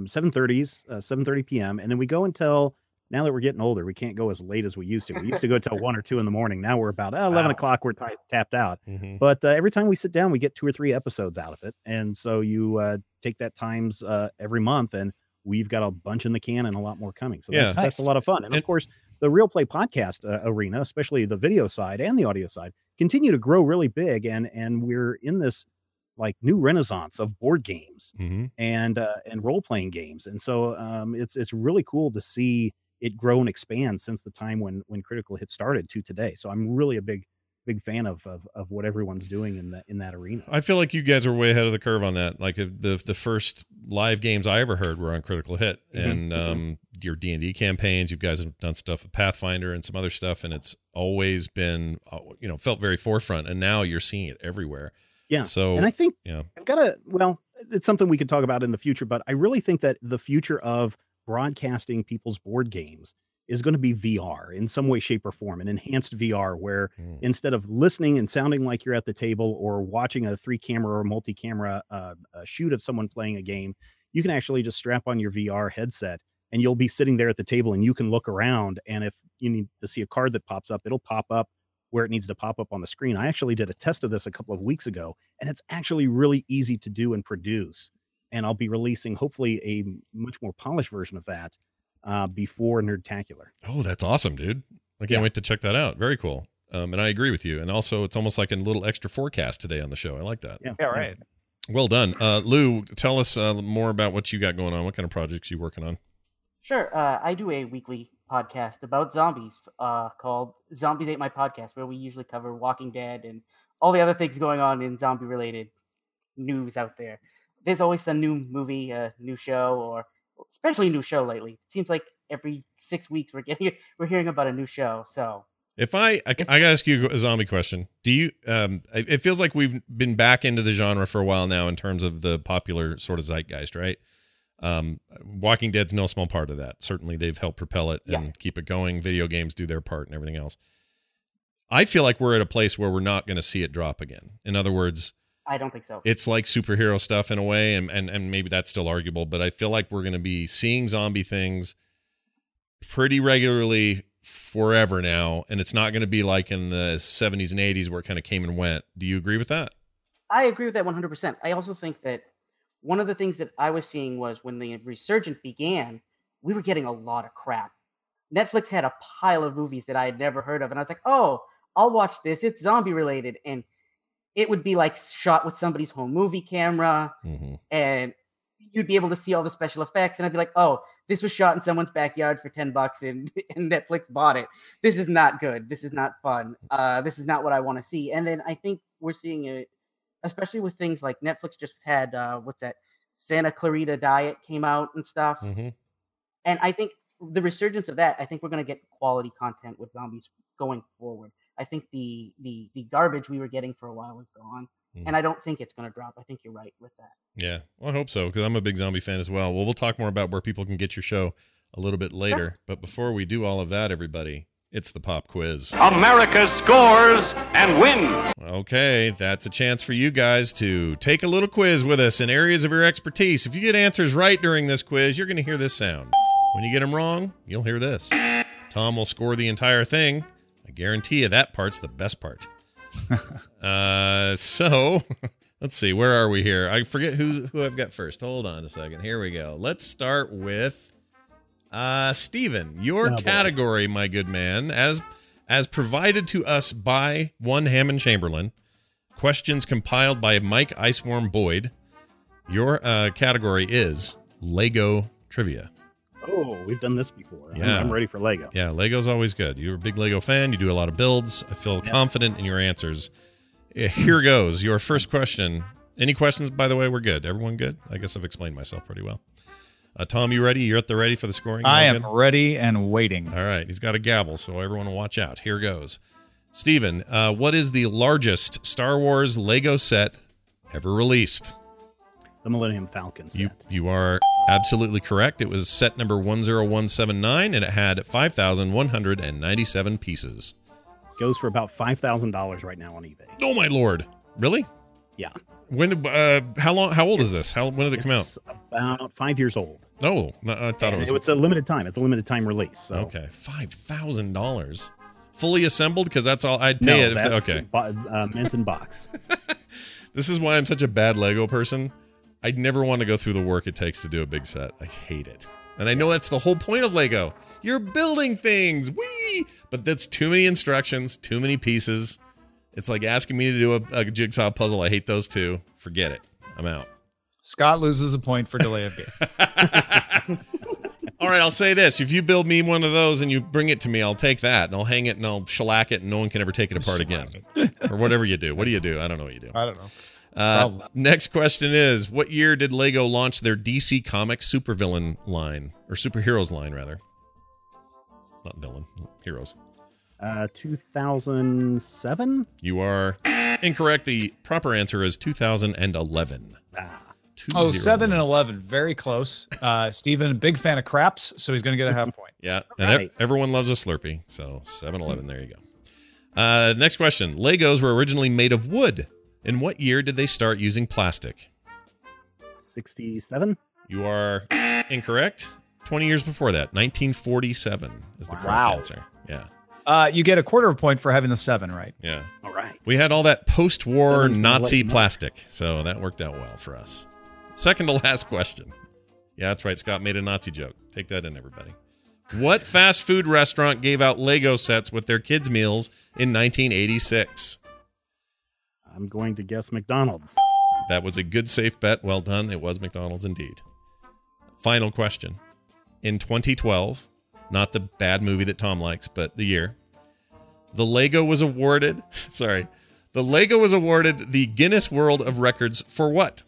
7:30 p.m. And then we go until, now that we're getting older, we can't go as late as we used to. We used to go till 1 or 2 in the morning. Now we're about 11 o'clock. We're tapped out. Mhm. But every time we sit down, we get 2 or 3 episodes out of it. And so you take that times every month, and we've got a bunch in the can and a lot more coming. So Yeah. that's a lot of fun. And of course, the Real Play podcast arena, especially the video side and the audio side, continue to grow really big. And we're in this like new renaissance of board games Mhm. and role-playing games. And so it's really cool to see it grow and expand since the time when Critical Hit started to today. So I'm really a big fan of what everyone's doing in that arena. I feel like you guys are way ahead of the curve on that. Like the first live games I ever heard were on Critical Hit, and your D&D campaigns. You guys have done stuff with Pathfinder and some other stuff, and it's always been felt very forefront. And now you're seeing it everywhere. Yeah. So And I think yeah. it's something we could talk about in the future, but I really think that the future of broadcasting people's board games is going to be VR in some way, shape, or form, an enhanced VR where instead of listening and sounding like you're at the table or watching a 3-camera or multi-camera shoot of someone playing a game, you can actually just strap on your VR headset and you'll be sitting there at the table and you can look around. And if you need to see a card that pops up, it'll pop up where it needs to pop up on the screen. I actually did a test of this a couple of weeks ago, and it's actually really easy to do and produce. And I'll be releasing hopefully a much more polished version of that before Nerdtacular. Oh, that's awesome, dude. I can't wait to check that out. Very cool. And I agree with you. And also, it's almost like a little extra forecast today on the show. I like that. Yeah, right. Well done. Lou, tell us more about what you got going on. What kind of projects you working on? Sure. I do a weekly podcast about zombies called Zombies Ate My Podcast, where we usually cover Walking Dead and all the other things going on in zombie-related news out there. There's always a new movie, a new show, or especially a new show lately. It seems like every 6 weeks we're hearing about a new show. So If I gotta ask you a zombie question. Do you? It feels like we've been back into the genre for a while now in terms of the popular sort of zeitgeist, right? Walking Dead's no small part of that. Certainly, they've helped propel it and keep it going. Video games do their part and everything else. I feel like we're at a place where we're not going to see it drop again. In other words, I don't think so. it's like superhero stuff in a way, and maybe that's still arguable, but I feel like we're going to be seeing zombie things pretty regularly forever now, and it's not going to be like in the 70s and 80s where it kind of came and went. Do you agree with that? I agree with that 100%. I also think that one of the things that I was seeing was when the resurgence began, we were getting a lot of crap. Netflix had a pile of movies that I had never heard of, and I was like, oh, I'll watch this. It's zombie related. And it would be like shot with somebody's home movie camera, and you'd be able to see all the special effects. And I'd be like, oh, this was shot in someone's backyard for $10 and Netflix bought it. This is not good. This is not fun. This is not what I want to see. And then I think we're seeing it, especially with things like Netflix just had, Santa Clarita Diet came out and stuff. And I think the resurgence of that, I think we're going to get quality content with zombies going forward. I think the garbage we were getting for a while is gone. And I don't think it's going to drop. I think you're right with that. Yeah, well, I hope so, because I'm a big zombie fan as well. Well, we'll talk more about where people can get your show a little bit later. But before we do all of that, everybody, It's the pop quiz. America scores and wins. Okay, that's a chance for you guys to take a little quiz with us in areas of your expertise. If you get answers right during this quiz, you're going to hear this sound. When you get them wrong, you'll hear this. Tom will score the entire thing. I guarantee you that part's the best part. So, let's see. Where are we here? I forget who I've got first. Hold on a second. Here we go. Let's start with Steven. Your category, my good man, as provided to us by one Hammond Chamberlain. Questions compiled by Mike Iceworm Boyd. Your category is Lego trivia. Oh, we've done this before. Yeah. I'm ready for Lego. Yeah, Lego's always good. You're a big Lego fan. You do a lot of builds. I feel confident in your answers. Here goes. Your first question. Any questions, by the way? We're good. Everyone good? I guess I've explained myself pretty well. Tom, you ready? You're at the ready for the scoring? I am ready and waiting. All right. He's got a gavel, so everyone will watch out. Here goes. Steven, what is the largest Star Wars Lego set ever released? The Millennium Falcon set. You are absolutely correct. It was set number 10179, and it had 5,197 pieces. Goes for about $5,000 right now on eBay. Oh, my Lord. Really? Yeah. When? How old is this? When did it come out? About 5 years old. Oh, I thought it was. It's a limited time. It's a limited time release. So. Okay, $5,000 fully assembled, because that's all I'd pay it. Okay, mint in box. This is why I'm such a bad Lego person. I'd never want to go through the work it takes to do a big set. I hate it, and I know that's the whole point of Lego. You're building things, whee! But that's too many instructions, too many pieces. It's like asking me to do a jigsaw puzzle. I hate those too. Forget it. I'm out. Scott loses a point for delay of game. All right, I'll say this. If you build me one of those and you bring it to me, I'll take that, and I'll hang it, and I'll shellac it, and no one can ever take it apart again. Or whatever you do. What do you do? I don't know what you do. I don't know. Next question is, what year did Lego launch their DC Comics supervillain line? Or superheroes line, rather. Not villain. Heroes. 2007? You are incorrect. The proper answer is 2011. 7 and 11. Very close. Steven, big fan of craps, so he's going to get a half point. Yeah, and everyone loves a Slurpee. So 7-11, there you go. Next question. Legos were originally made of wood. In what year did they start using plastic? 67? You are incorrect. 20 years before that. 1947 is the correct answer. Yeah. You get a quarter of a point for having the 7 right. Yeah. All right. We had all that post-war Nazi plastic, so that worked out well for us. Second to last question. Yeah, that's right. Scott made a Nazi joke. Take that in, everybody. What fast food restaurant gave out Lego sets with their kids' meals in 1986? I'm going to guess McDonald's. That was a good, safe bet. Well done. It was McDonald's indeed. Final question. In 2012, not the bad movie that Tom likes, but the year, the Lego was awarded the Guinness World of Records for what?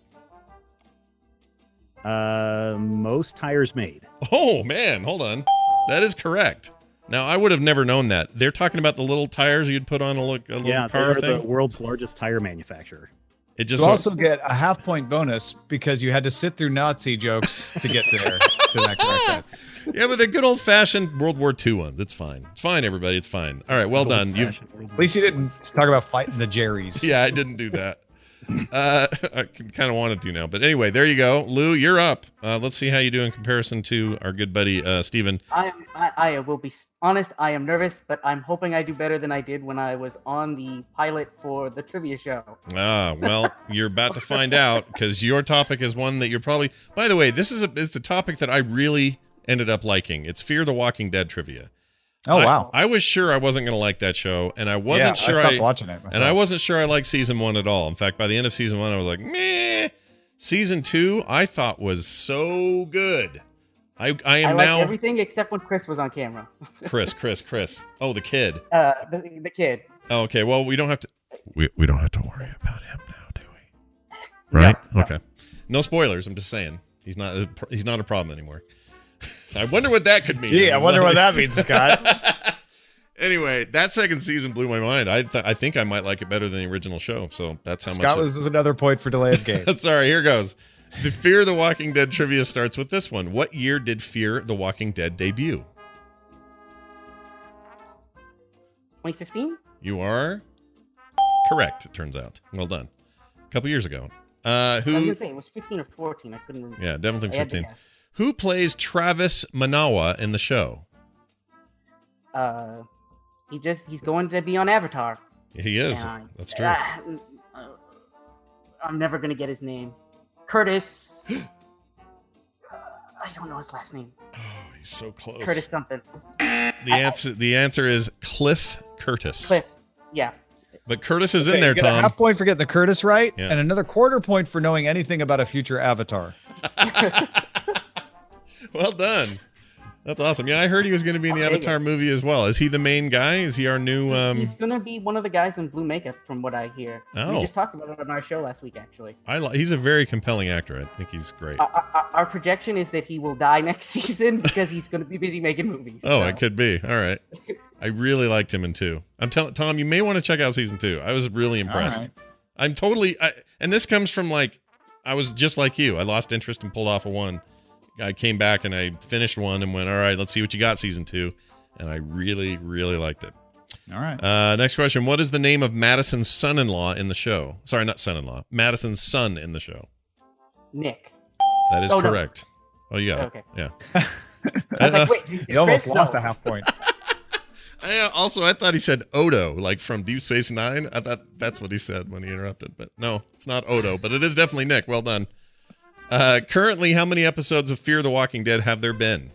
Most tires made. Oh, man. Hold on. That is correct. Now, I would have never known that. They're talking about the little tires you'd put on a little car thing? They're the world's largest tire manufacturer. It just you also get a half point bonus because you had to sit through Nazi jokes to get there to that correct answer. Yeah, but they're good old-fashioned World War II ones. It's fine. It's fine, everybody. It's fine. All right, well done. At least you didn't talk about fighting the Jerrys. Yeah, I didn't do that. I kind of wanted to now. But anyway, there you go. Lou, you're up. Let's see how you do in comparison to our good buddy, Steven. I will be honest. I am nervous, but I'm hoping I do better than I did when I was on the pilot for the trivia show. Well, you're about to find out because your topic is one that you're probably... By the way, this is a topic that I really ended up liking. It's Fear the Walking Dead trivia. Oh, wow. I was sure I wasn't going to like that show, and I wasn't sure I stopped watching it myself. And I wasn't sure I liked season 1 at all. In fact, by the end of season 1, I was like, meh. Season 2, I thought was so good. I am liked now everything except when Chris was on camera. Chris. Oh, the kid. The kid. Oh, okay. Well, we don't have to. We don't have to worry about him now, do we? Right? No. Okay. No spoilers. I'm just saying he's not a problem anymore. I wonder what that could mean. Gee, I wonder what that means, Scott. Anyway, that second season blew my mind. I think I might like it better than the original show. So that's how much. Scott loses another point for delay of game. Sorry, here goes. The Fear the Walking Dead trivia starts with this one. What year did Fear the Walking Dead debut? 2015? You are correct, it turns out. Well done. A couple years ago. I was going to say, it was 15 or 14. I couldn't remember. Yeah, definitely I had to 15. guess. Who plays Travis Manawa in the show? He's going to be on Avatar. He is. And That's true. I'm never going to get his name. Curtis. I don't know his last name. Oh, he's so close. Curtis something. The answer is Cliff Curtis. Cliff. Yeah. But Curtis is in Okay, there, you get a Tom. half point for getting the Curtis right, Yeah. and another quarter point for knowing anything about a future Avatar. Well done. That's awesome. Yeah, I heard he was going to be in the There you Avatar movie as well. Is he the main guy? Is he our new? He's going to be one of the guys in blue makeup, from what I hear. Oh. We just talked about it on our show last week, actually. He's a very compelling actor. I think he's great. Our projection is that he will die next season because he's going to be busy making movies. Oh, so. it could be. All right. I really liked him in 2. I'm telling Tom, you may want to check out season 2. I was really impressed. right. I'm totally, and this comes from I was just like you. I lost interest and pulled off of 1. I came back and I finished 1 and went, all right, let's see what you got season 2. And I really, really liked it. All right. Next question. What is the name of Madison's son-in-law in the show? Sorry, not son-in-law. Madison's son in the show. Nick. That is Oh, no. correct. Oh, you got Okay. it. Yeah. I was like, wait, is You almost Chris? lost No. a half point. I thought he said Odo, like from Deep Space Nine. I thought that's what he said when he interrupted, but no, it's not Odo, but it is definitely Nick. Well done. Currently, how many episodes of Fear the Walking Dead have there been?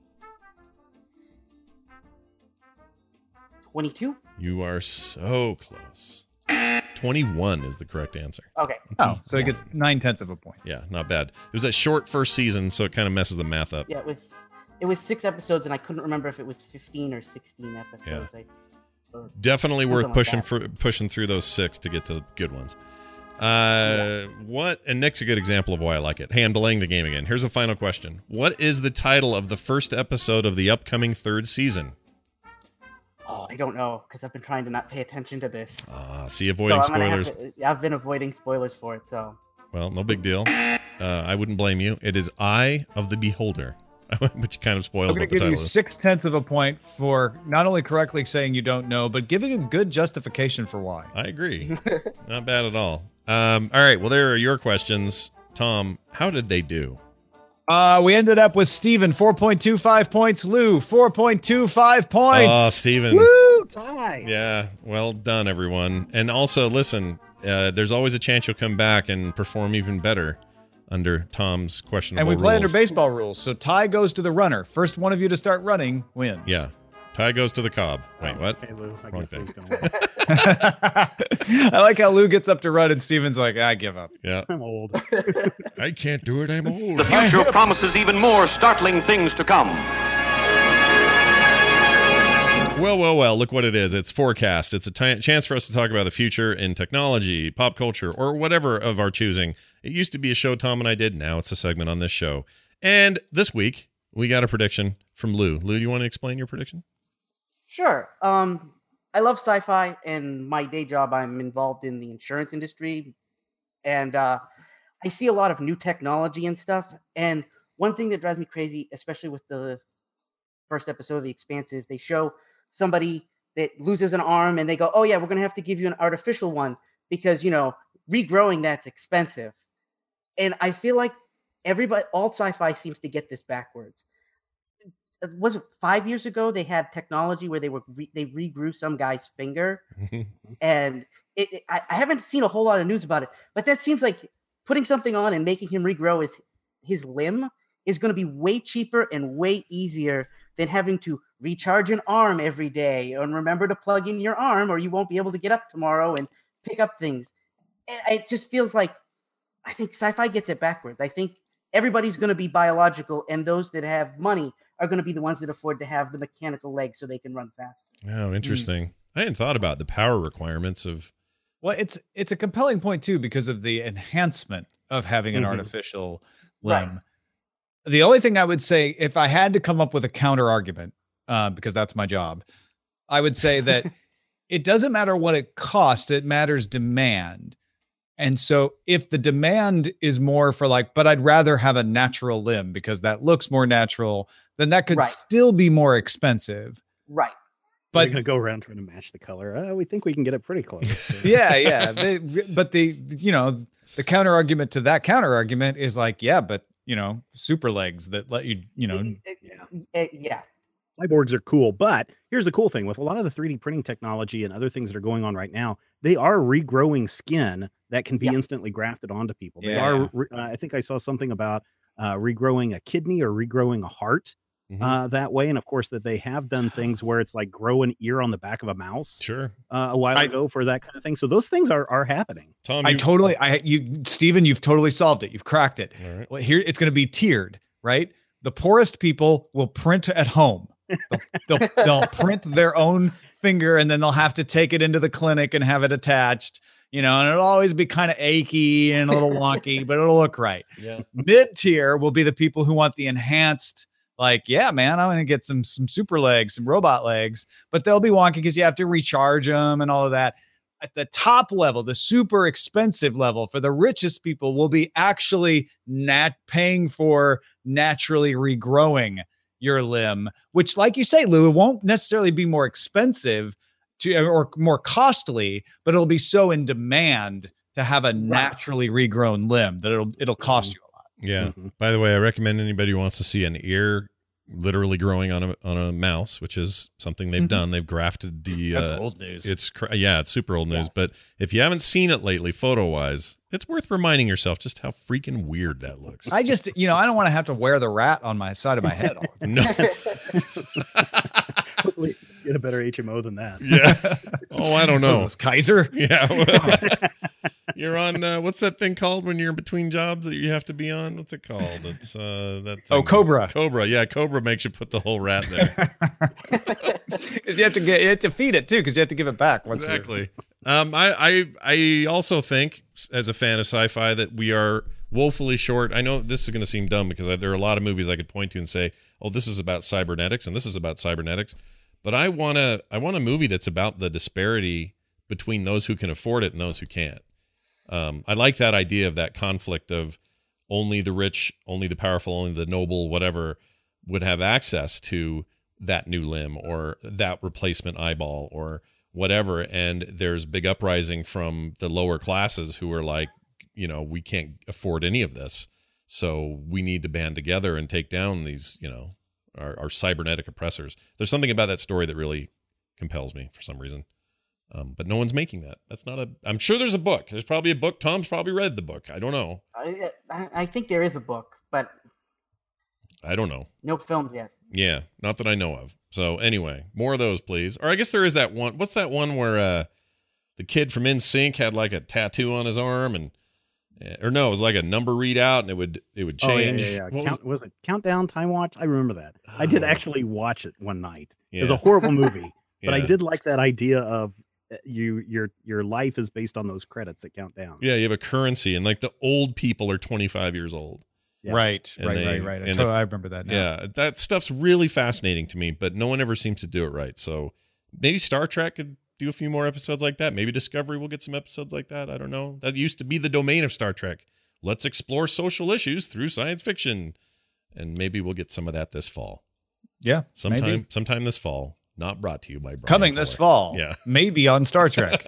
22? You are so close. 21 is the correct answer. Okay. Oh, so he gets 9/10 of a point. Yeah, not bad. It was a short first season, so it kind of messes the math up. Yeah, it was 6 episodes, and I couldn't remember if it was 15 or 16 episodes. Definitely worth Something like pushing through those 6 to get to the good ones. What? And Nick's a good example of why I like it. Hey, I'm delaying the game again. Here's a final question. What is the title of the first episode of the upcoming 3rd season? Oh, I don't know, because I've been trying to not pay attention to this. See, avoiding So I'm gonna have spoilers. I've been avoiding spoilers for it, so. Well, no big deal. I wouldn't blame you. It is Eye of the Beholder, which kind of spoils I'm going what to the give you title is. 6/10 of a point for not only correctly saying you don't know, but giving a good justification for why. I agree. Not bad at all. All right. Well, there are your questions. Tom, how did they do? We ended up with Steven, 4.25 points. Lou, 4.25 points. Oh, Steven. Woo! Hi. Yeah. Well done, everyone. And also, listen, there's always a chance you'll come back and perform even better under Tom's questionable And we play under rules. baseball rules. So tie goes to the runner. First one of you to start running wins. Yeah. Tie goes to the Cobb. Wait, what? Hey, Lou, I Wrong guess thing. Lou's gonna win. I like how Lou gets up to run and Steven's like, I give up. Yeah. I'm old. I can't do it. I'm old. The future promises even more startling things to come. Well, look what it is. It's Forecast. It's a chance for us to talk about the future in technology, pop culture, or whatever of our choosing. It used to be a show Tom and I did. Now it's a segment on this show. And this week, we got a prediction from Lou. Lou, do you want to explain your prediction? Sure. I love sci-fi, and my day job, I'm involved in the insurance industry, and I see a lot of new technology and stuff. And one thing that drives me crazy, especially with the first episode of The Expanse, is they show somebody that loses an arm, and they go, "Oh yeah, we're gonna have to give you an artificial one because regrowing that's expensive." And I feel like all sci-fi seems to get this backwards. Was it 5 years ago they had technology where they regrew some guy's finger, and I haven't seen a whole lot of news about it, but that seems like putting something on and making him regrow his limb is going to be way cheaper and way easier than having to recharge an arm every day and remember to plug in your arm or you won't be able to get up tomorrow and pick up things. And it just feels like I think sci-fi gets it backwards. I think everybody's going to be biological, and those that have money are going to be the ones that afford to have the mechanical legs so they can run fast. Oh, interesting. I hadn't thought about the power requirements of. Well, it's a compelling point too because of the enhancement of having an artificial limb. Right. The only thing I would say, if I had to come up with a counter argument, because that's my job, I would say that it doesn't matter what it costs; it matters demand. And so, if the demand is more for but I'd rather have a natural limb because that looks more natural, then that could Right. still be more expensive. Right. But But going to go around trying to match the color. We think we can get it pretty close. yeah. But the counter argument to that counter argument is like, yeah, but super legs that let you, Yeah. Cyborgs are cool, but here's the cool thing with a lot of the 3D printing technology and other things that are going on right now, they are regrowing skin that can be instantly grafted onto people. They are, I think I saw something about regrowing a kidney or regrowing a heart that way. And of course that they have done things where it's like grow an ear on the back of a mouse a while ago for that kind of thing. So those things are happening. Tom, Steven, you've totally solved it. You've cracked it. All right. Well, here it's going to be tiered, right? The poorest people will print at home. They'll print their own finger and then they'll have to take it into the clinic and have it attached, and it'll always be kind of achy and a little wonky, but it'll look right. Yeah. Mid-tier will be the people who want the enhanced, like, yeah, man, I'm going to get some super legs, some robot legs, but they'll be wonky because you have to recharge them and all of that. At the top level, the super expensive level for the richest people will be actually paying for naturally regrowing your limb, which, like you say, Lou, it won't necessarily be more expensive or more costly, but it'll be so in demand to have a naturally regrown limb that it'll cost you a lot. Yeah. By the way, I recommend anybody who wants to see an ear literally growing on a mouse, which is something they've done. They've grafted the. That's old news. It's super old news. But if you haven't seen it lately, photo wise, it's worth reminding yourself just how freaking weird that looks. I just, I don't want to have to wear the rat on my side of my head all the time. No. Hopefully get a better HMO than that. Yeah. Oh, I don't know. This Kaiser? Yeah. Well, you're on what's that thing called when you're in between jobs that you have to be on? What's it called? It's that thing. Oh, Cobra. Cobra. Yeah, Cobra makes you put the whole rat there. Because you have to feed it too, because you have to give it back. Exactly. I also think, as a fan of sci-fi, that we are woefully short. I know this is going to seem dumb because there are a lot of movies I could point to and say, oh, this is about cybernetics and this is about cybernetics. But I want a movie that's about the disparity between those who can afford it and those who can't. I like that idea of that conflict of only the rich, only the powerful, only the noble, whatever, would have access to that new limb or that replacement eyeball or whatever. And there's big uprising from the lower classes who are like, we can't afford any of this. So we need to band together and take down these, our cybernetic oppressors. There's something about that story that really compels me for some reason. But no one's making that. That's not I'm sure there's a book. There's probably a book. Tom's probably read the book. I don't know. I think there is a book, but I don't know. No films yet. Yeah, not that I know of. So anyway, more of those, please. Or I guess there is that one. What's that one where the kid from NSYNC had like a tattoo on his arm or no, it was like a number readout and it would change. Oh, yeah. Was it Countdown Time Watch? I remember that. I did actually watch it one night. Yeah. It was a horrible movie, but I Yeah. did like that idea of your life is based on those credits that count down. Yeah, you have a currency, and like the old people are 25 years old. Yeah. Right. And Right. and I remember that now. Yeah, that stuff's really fascinating to me, but no one ever seems to do it right. So maybe Star Trek could do a few more episodes like that. Maybe Discovery will get some episodes like that. I don't know. That used to be the domain of Star Trek. Let's explore social issues through science fiction. And maybe we'll get some of that this fall. Yeah. Maybe. Sometime this fall. Not brought to you by Brian Coming this Fuller. fall. Yeah. Maybe on Star Trek.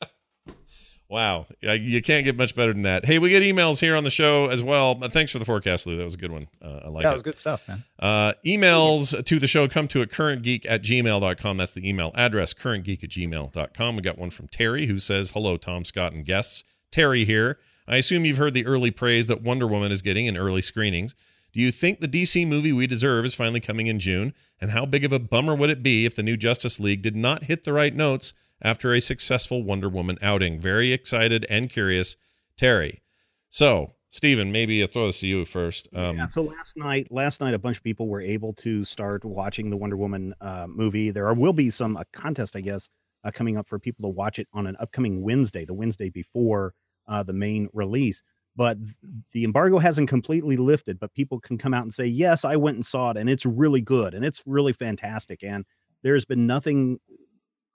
Wow. You can't get much better than that. Hey, we get emails here on the show as well. Thanks for the forecast, Lou. That was a good one. I like it. That was good stuff, man. Emails to the show come to currentgeek@gmail.com. That's the email address, currentgeek@gmail.com. We got one from Terry who says, hello, Tom, Scott, and guests. Terry here. I assume you've heard the early praise that Wonder Woman is getting in early screenings. Do you think the DC movie we deserve is finally coming in June? And how big of a bummer would it be if the new Justice League did not hit the right notes after a successful Wonder Woman outing? Very excited and curious, Terry. So, Steven, maybe I'll throw this to you first. So last night, a bunch of people were able to start watching the Wonder Woman movie. There will be a contest, I guess, coming up for people to watch it on an upcoming Wednesday, the Wednesday before the main release. But the embargo hasn't completely lifted, but people can come out and say, yes, I went and saw it and it's really good and it's really fantastic. And there's been nothing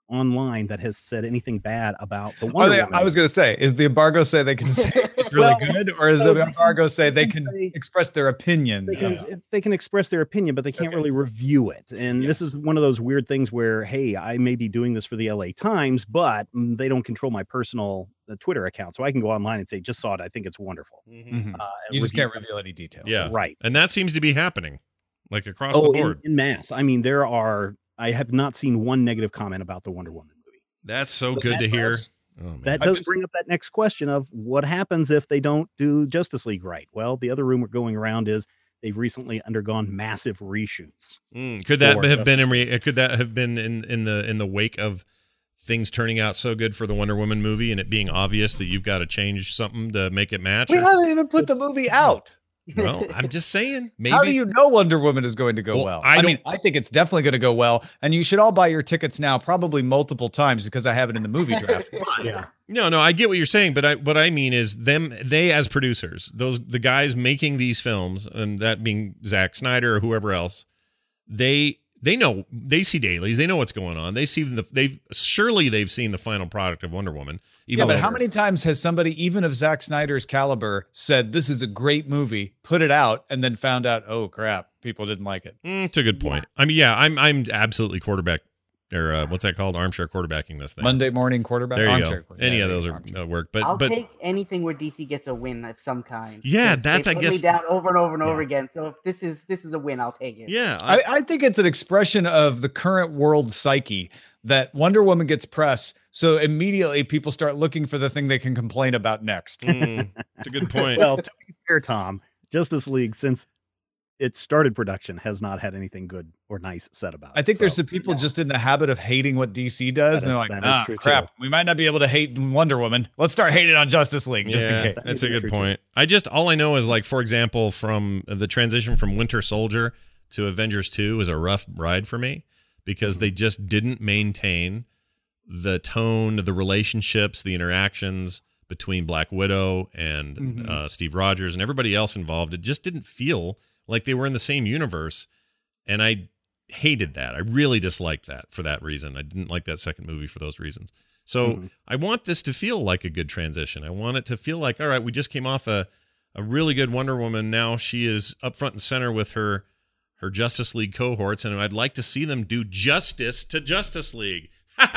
online that has said anything bad about the Are Wonder they, Woman. I was going to say, is the embargo say they can say it's really Well, good, or is so the embargo say they can say- express their opinion? They can express their opinion, but they can't really review it. And this is one of those weird things where, hey, I may be doing this for the LA Times, but they don't control my personal Twitter account, so I can go online and say, "Just saw it. I think it's wonderful." Mhm. and You just review can't reveal any details. Yeah. Right. And that seems to be happening, like across Oh, the board. in mass. I mean, I have not seen one negative comment about the Wonder Woman movie. That's so But good that to hear. does- Oh, man. That I does just- bring up that next question of what happens if they don't do Justice League right. Well, the other rumor going around is they've recently undergone massive reshoots. Could that for have been Justice could that have been in the wake of things turning out so good for the Wonder Woman movie and it being obvious that you've got to change something to make it match? We or- haven't even put the movie out. Well, I'm just saying. Maybe. How do you know Wonder Woman is going to go Well, well? I mean, don't- I think it's definitely going to go well, and you should all buy your tickets now, probably multiple times because I have it in the movie draft. Yeah. No, I get what you're saying, but what I mean is they as producers, the guys making these films, and that being Zack Snyder or whoever else, they know, they see dailies, they know what's going on. They've seen the final product of Wonder Woman. Yeah, but how many times has somebody, even of Zack Snyder's caliber, said this is a great movie, put it out, and then found out, oh crap, people didn't like it? It's a good point. I mean, yeah, I'm absolutely quarterback, or what's that called? Armchair quarterbacking this thing. Monday morning quarterback. There you armchair go. quarterback. Any Yeah, of there those you are go. work, I'll but take anything where DC gets a win of some kind. Yeah, 'Cause that's, they I put guess- me down over and over and over again. So if this is a win, I'll take it. yeah, I think it's an expression of the current world psyche that Wonder Woman gets press, so immediately people start looking for the thing they can complain about next. it's a good point. Well, to be fair, Tom, Justice League, since it started production, has not had anything good or nice said about it. I think there's So, some people just in the habit of hating what DC does, That and they're is- like, that is ah, true, crap, too. we might not be able to hate Wonder Woman. Let's start hating on Justice League just in case. That's a True, good true. point. All I know is, like, for example, from the transition from Winter Soldier to Avengers 2 was a rough ride for me because they just didn't maintain the tone, the relationships, the interactions between Black Widow and Steve Rogers and everybody else involved. It just didn't feel like they were in the same universe. And I hated that. I really disliked that for that reason. I didn't like that second movie for those reasons. So I want this to feel like a good transition. I want it to feel like, all right, we just came off a really good Wonder Woman. Now she is up front and center with her Justice League cohorts, and I'd like to see them do justice to Justice League.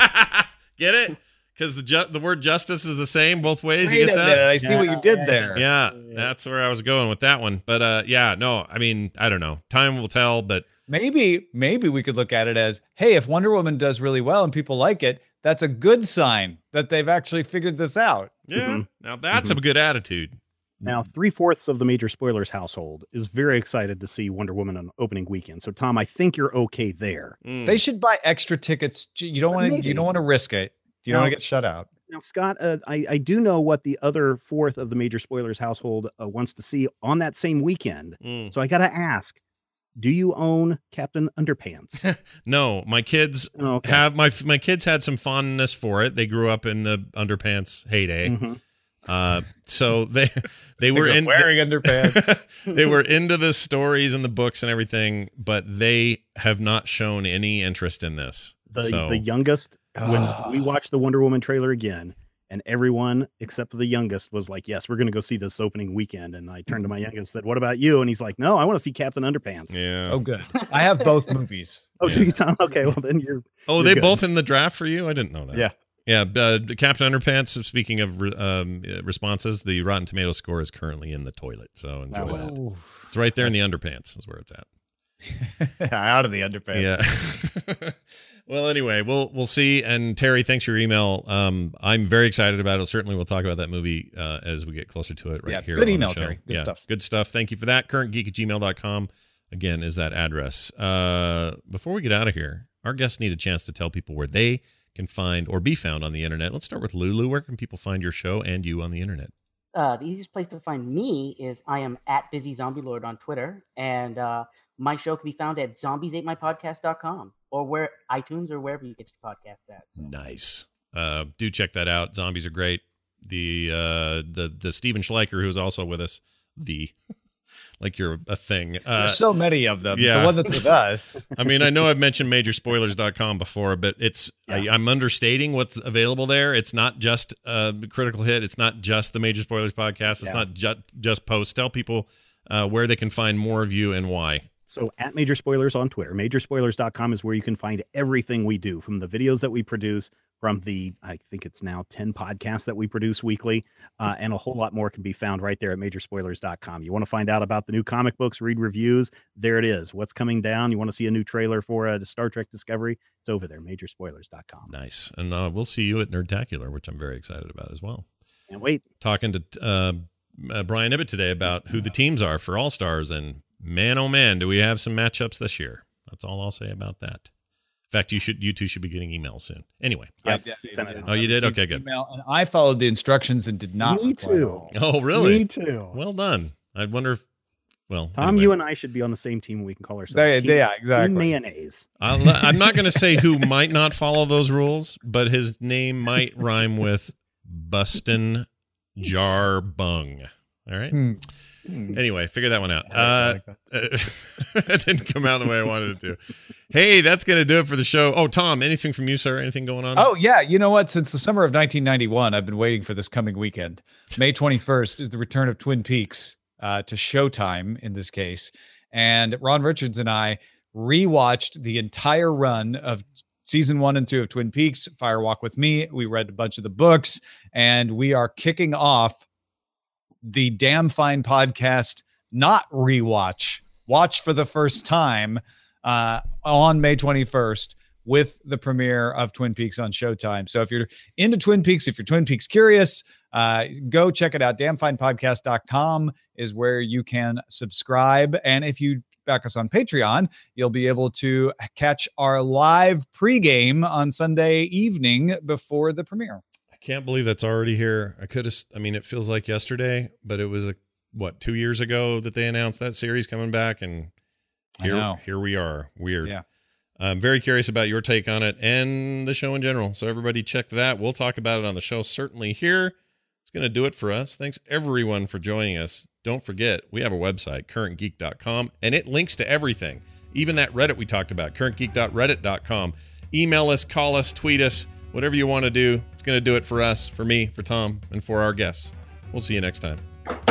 Get it? Because the word justice is the same both ways. You Wait get a that? minute, I see what you did there. Yeah, that's where I was going with that one. But yeah, no, I mean, I don't know. Time will tell, but Maybe we could look at it as, hey, if Wonder Woman does really well and people like it, that's a good sign that they've actually figured this out. yeah, now that's a good attitude. Now, 3/4 of the Major Spoilers household is very excited to see Wonder Woman on opening weekend. So, Tom, I think you're okay there. They should buy extra tickets. You don't want to. You don't want to risk it. You don't want to get shut out. Now, Scott, I do know what the other 4th of the Major Spoilers household wants to see on that same weekend. So I got to ask, do you own Captain Underpants? No, my kids Oh, okay. have my kids had some fondness for it. They grew up in the underpants heyday. Mhm. So they were in wearing underpants. they were into the stories and the books and everything, but they have not shown any interest in this. The youngest, when we watched the Wonder Woman trailer again, and everyone except for the youngest was like, yes, we're going to go see this opening weekend. And I turned to my youngest and said, what about you? And he's like, no, I want to see Captain Underpants. Yeah. Oh, good. I have both movies. Oh, do you, Tom? Okay, well, then you're. Oh, you're they good. both in the draft for you? I didn't know that. Yeah. Yeah. The Captain Underpants, speaking of responses, the Rotten Tomato score is currently in the toilet. So enjoy that. It's right there in the underpants is where it's at. Out of the underpants. Yeah. Well, anyway, we'll see. And Terry, thanks for your email. I'm very excited about it. Certainly, we'll talk about that movie as we get closer to it right here. Good on the email, show. Terry. Good stuff. Good stuff. Thank you for that. Currentgeek@gmail.com, again, is that address. Before we get out of here, our guests need a chance to tell people where they can find or be found on the internet. Let's start with Lulu. Where can people find your show and you on the internet? The easiest place to find me is I am at Busy Zombie Lord on Twitter, and my show can be found at zombies8mypodcast.com or where iTunes or wherever you get your podcasts at. So. Nice. Do check that out. Zombies are great. The Steven Schleicher, who's also with us, the like you're a thing. There's so many of them. yeah. The one that's with us. I mean, I know I've mentioned majorspoilers.com before, but I'm understating what's available there. It's not just Critical Hit. It's not just the Major Spoilers podcast. It's not just posts. Tell people where they can find more of you and why. So at Major Spoilers on Twitter, majorspoilers.com is where you can find everything we do, from the videos that we produce, from the, I think it's now 10 podcasts that we produce weekly, and a whole lot more can be found right there at majorspoilers.com. You want to find out about the new comic books, read reviews, there it is. What's coming down? You want to see a new trailer for Star Trek Discovery? It's over there, majorspoilers.com. Nice. And we'll see you at Nerdtacular, which I'm very excited about as well. Can't wait. Talking to Brian Ibbett today about who the teams are for All-Stars, and man, oh man, do we have some matchups this year. That's all I'll say about that. In fact, you two should be getting emails soon. Anyway. Oh, you did? Okay, good. Email, and I followed the instructions and did not. Me too. Oh, really? Me too. Well done. I wonder if, Tom, anyway. you and I should be on the same team. We can call ourselves Team exactly. Mayonnaise. I'm not going to say who might not follow those rules, but his name might rhyme with Bustin' Jar Bung. All right? Anyway, figure that one out. It didn't come out the way I wanted it to. Hey, that's going to do it for the show. Oh, Tom, anything from you, sir? Anything going on? Oh, yeah. You know what? Since the summer of 1991, I've been waiting for this coming weekend. May 21st is the return of Twin Peaks to Showtime in this case. And Ron Richards and I rewatched the entire run of season 1 and 2 of Twin Peaks, Fire Walk with Me. We read a bunch of the books, and we are kicking off the Damn Fine podcast, not rewatch, watch for the first time on May 21st with the premiere of Twin Peaks on Showtime. So if you're into Twin Peaks, if you're Twin Peaks curious, go check it out. Damnfinepodcast.com is where you can subscribe. And if you back us on Patreon, you'll be able to catch our live pregame on Sunday evening before the premiere. I can't believe that's already here. It feels like yesterday, but it was 2 years ago that they announced that series coming back, and here we are. Weird. Yeah. I'm very curious about your take on it and the show in general. So everybody check that. We'll talk about it on the show certainly here. It's going to do it for us. Thanks everyone for joining us. Don't forget, we have a website, currentgeek.com, and it links to everything. Even that Reddit we talked about, currentgeek.reddit.com. Email us, call us, tweet us. Whatever you want to do, it's going to do it for us, for me, for Tom, and for our guests. We'll see you next time.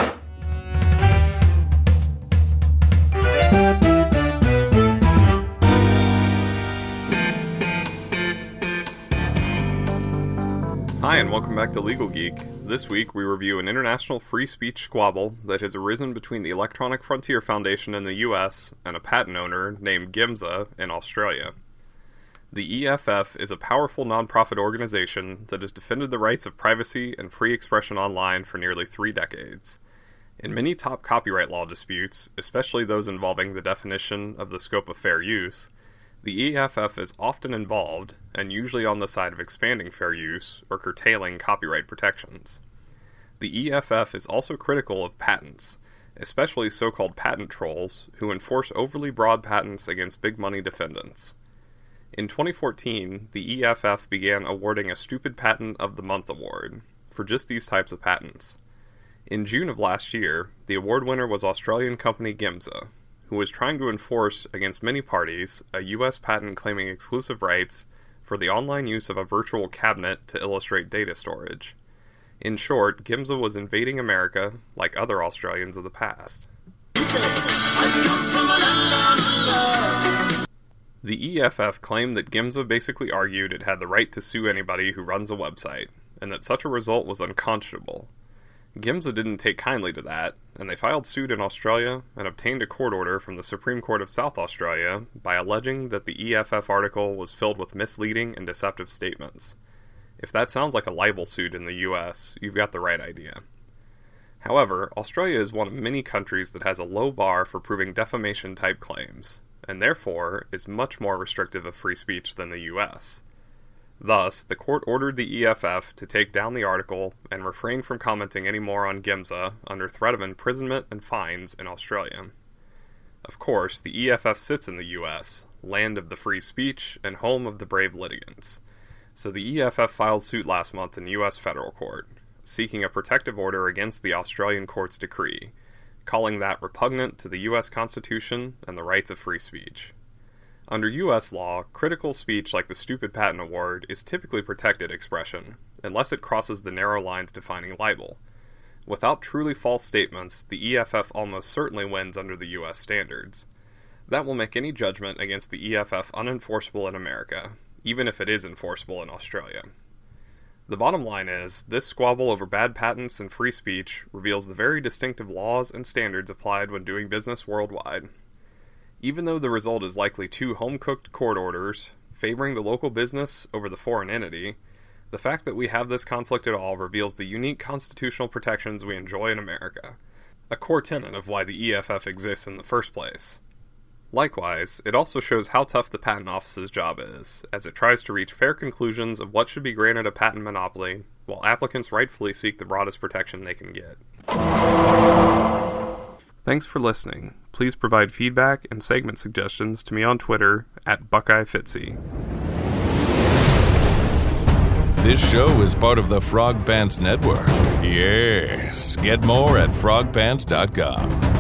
Hi, and welcome back to Legal Geek. This week, we review an international free speech squabble that has arisen between the Electronic Frontier Foundation in the U.S. and a patent owner named GIMSA in Australia. The EFF is a powerful nonprofit organization that has defended the rights of privacy and free expression online for nearly 3 decades. In many top copyright law disputes, especially those involving the definition of the scope of fair use, the EFF is often involved, and usually on the side of expanding fair use or curtailing copyright protections. The EFF is also critical of patents, especially so-called patent trolls who enforce overly broad patents against big money defendants. In 2014, the EFF began awarding a Stupid Patent of the Month award for just these types of patents. In June of last year, the award winner was Australian company GIMSA, who was trying to enforce against many parties a U.S. patent claiming exclusive rights for the online use of a virtual cabinet to illustrate data storage. In short, GIMSA was invading America like other Australians of the past. The EFF claimed that GIMSA basically argued it had the right to sue anybody who runs a website, and that such a result was unconscionable. GIMSA didn't take kindly to that, and they filed suit in Australia and obtained a court order from the Supreme Court of South Australia by alleging that the EFF article was filled with misleading and deceptive statements. If that sounds like a libel suit in the US, you've got the right idea. However, Australia is one of many countries that has a low bar for proving defamation-type claims, and therefore is much more restrictive of free speech than the US. Thus, the court ordered the EFF to take down the article and refrain from commenting any more on GIMSA under threat of imprisonment and fines in Australia. Of course, the EFF sits in the US, land of the free speech and home of the brave litigants. So the EFF filed suit last month in US federal court, seeking a protective order against the Australian court's decree, calling that repugnant to the U.S. Constitution and the rights of free speech. Under U.S. law, critical speech like the Stupid Patent Award is typically protected expression, unless it crosses the narrow lines defining libel. Without truly false statements, the EFF almost certainly wins under the U.S. standards. That will make any judgment against the EFF unenforceable in America, even if it is enforceable in Australia. The bottom line is, this squabble over bad patents and free speech reveals the very distinctive laws and standards applied when doing business worldwide. Even though the result is likely two home-cooked court orders, favoring the local business over the foreign entity, the fact that we have this conflict at all reveals the unique constitutional protections we enjoy in America, a core tenet of why the EFF exists in the first place. Likewise, it also shows how tough the Patent Office's job is, as it tries to reach fair conclusions of what should be granted a patent monopoly, while applicants rightfully seek the broadest protection they can get. Thanks for listening. Please provide feedback and segment suggestions to me on Twitter at BuckeyeFitzy. This show is part of the Frog Pants Network. Yes, get more at frogpants.com.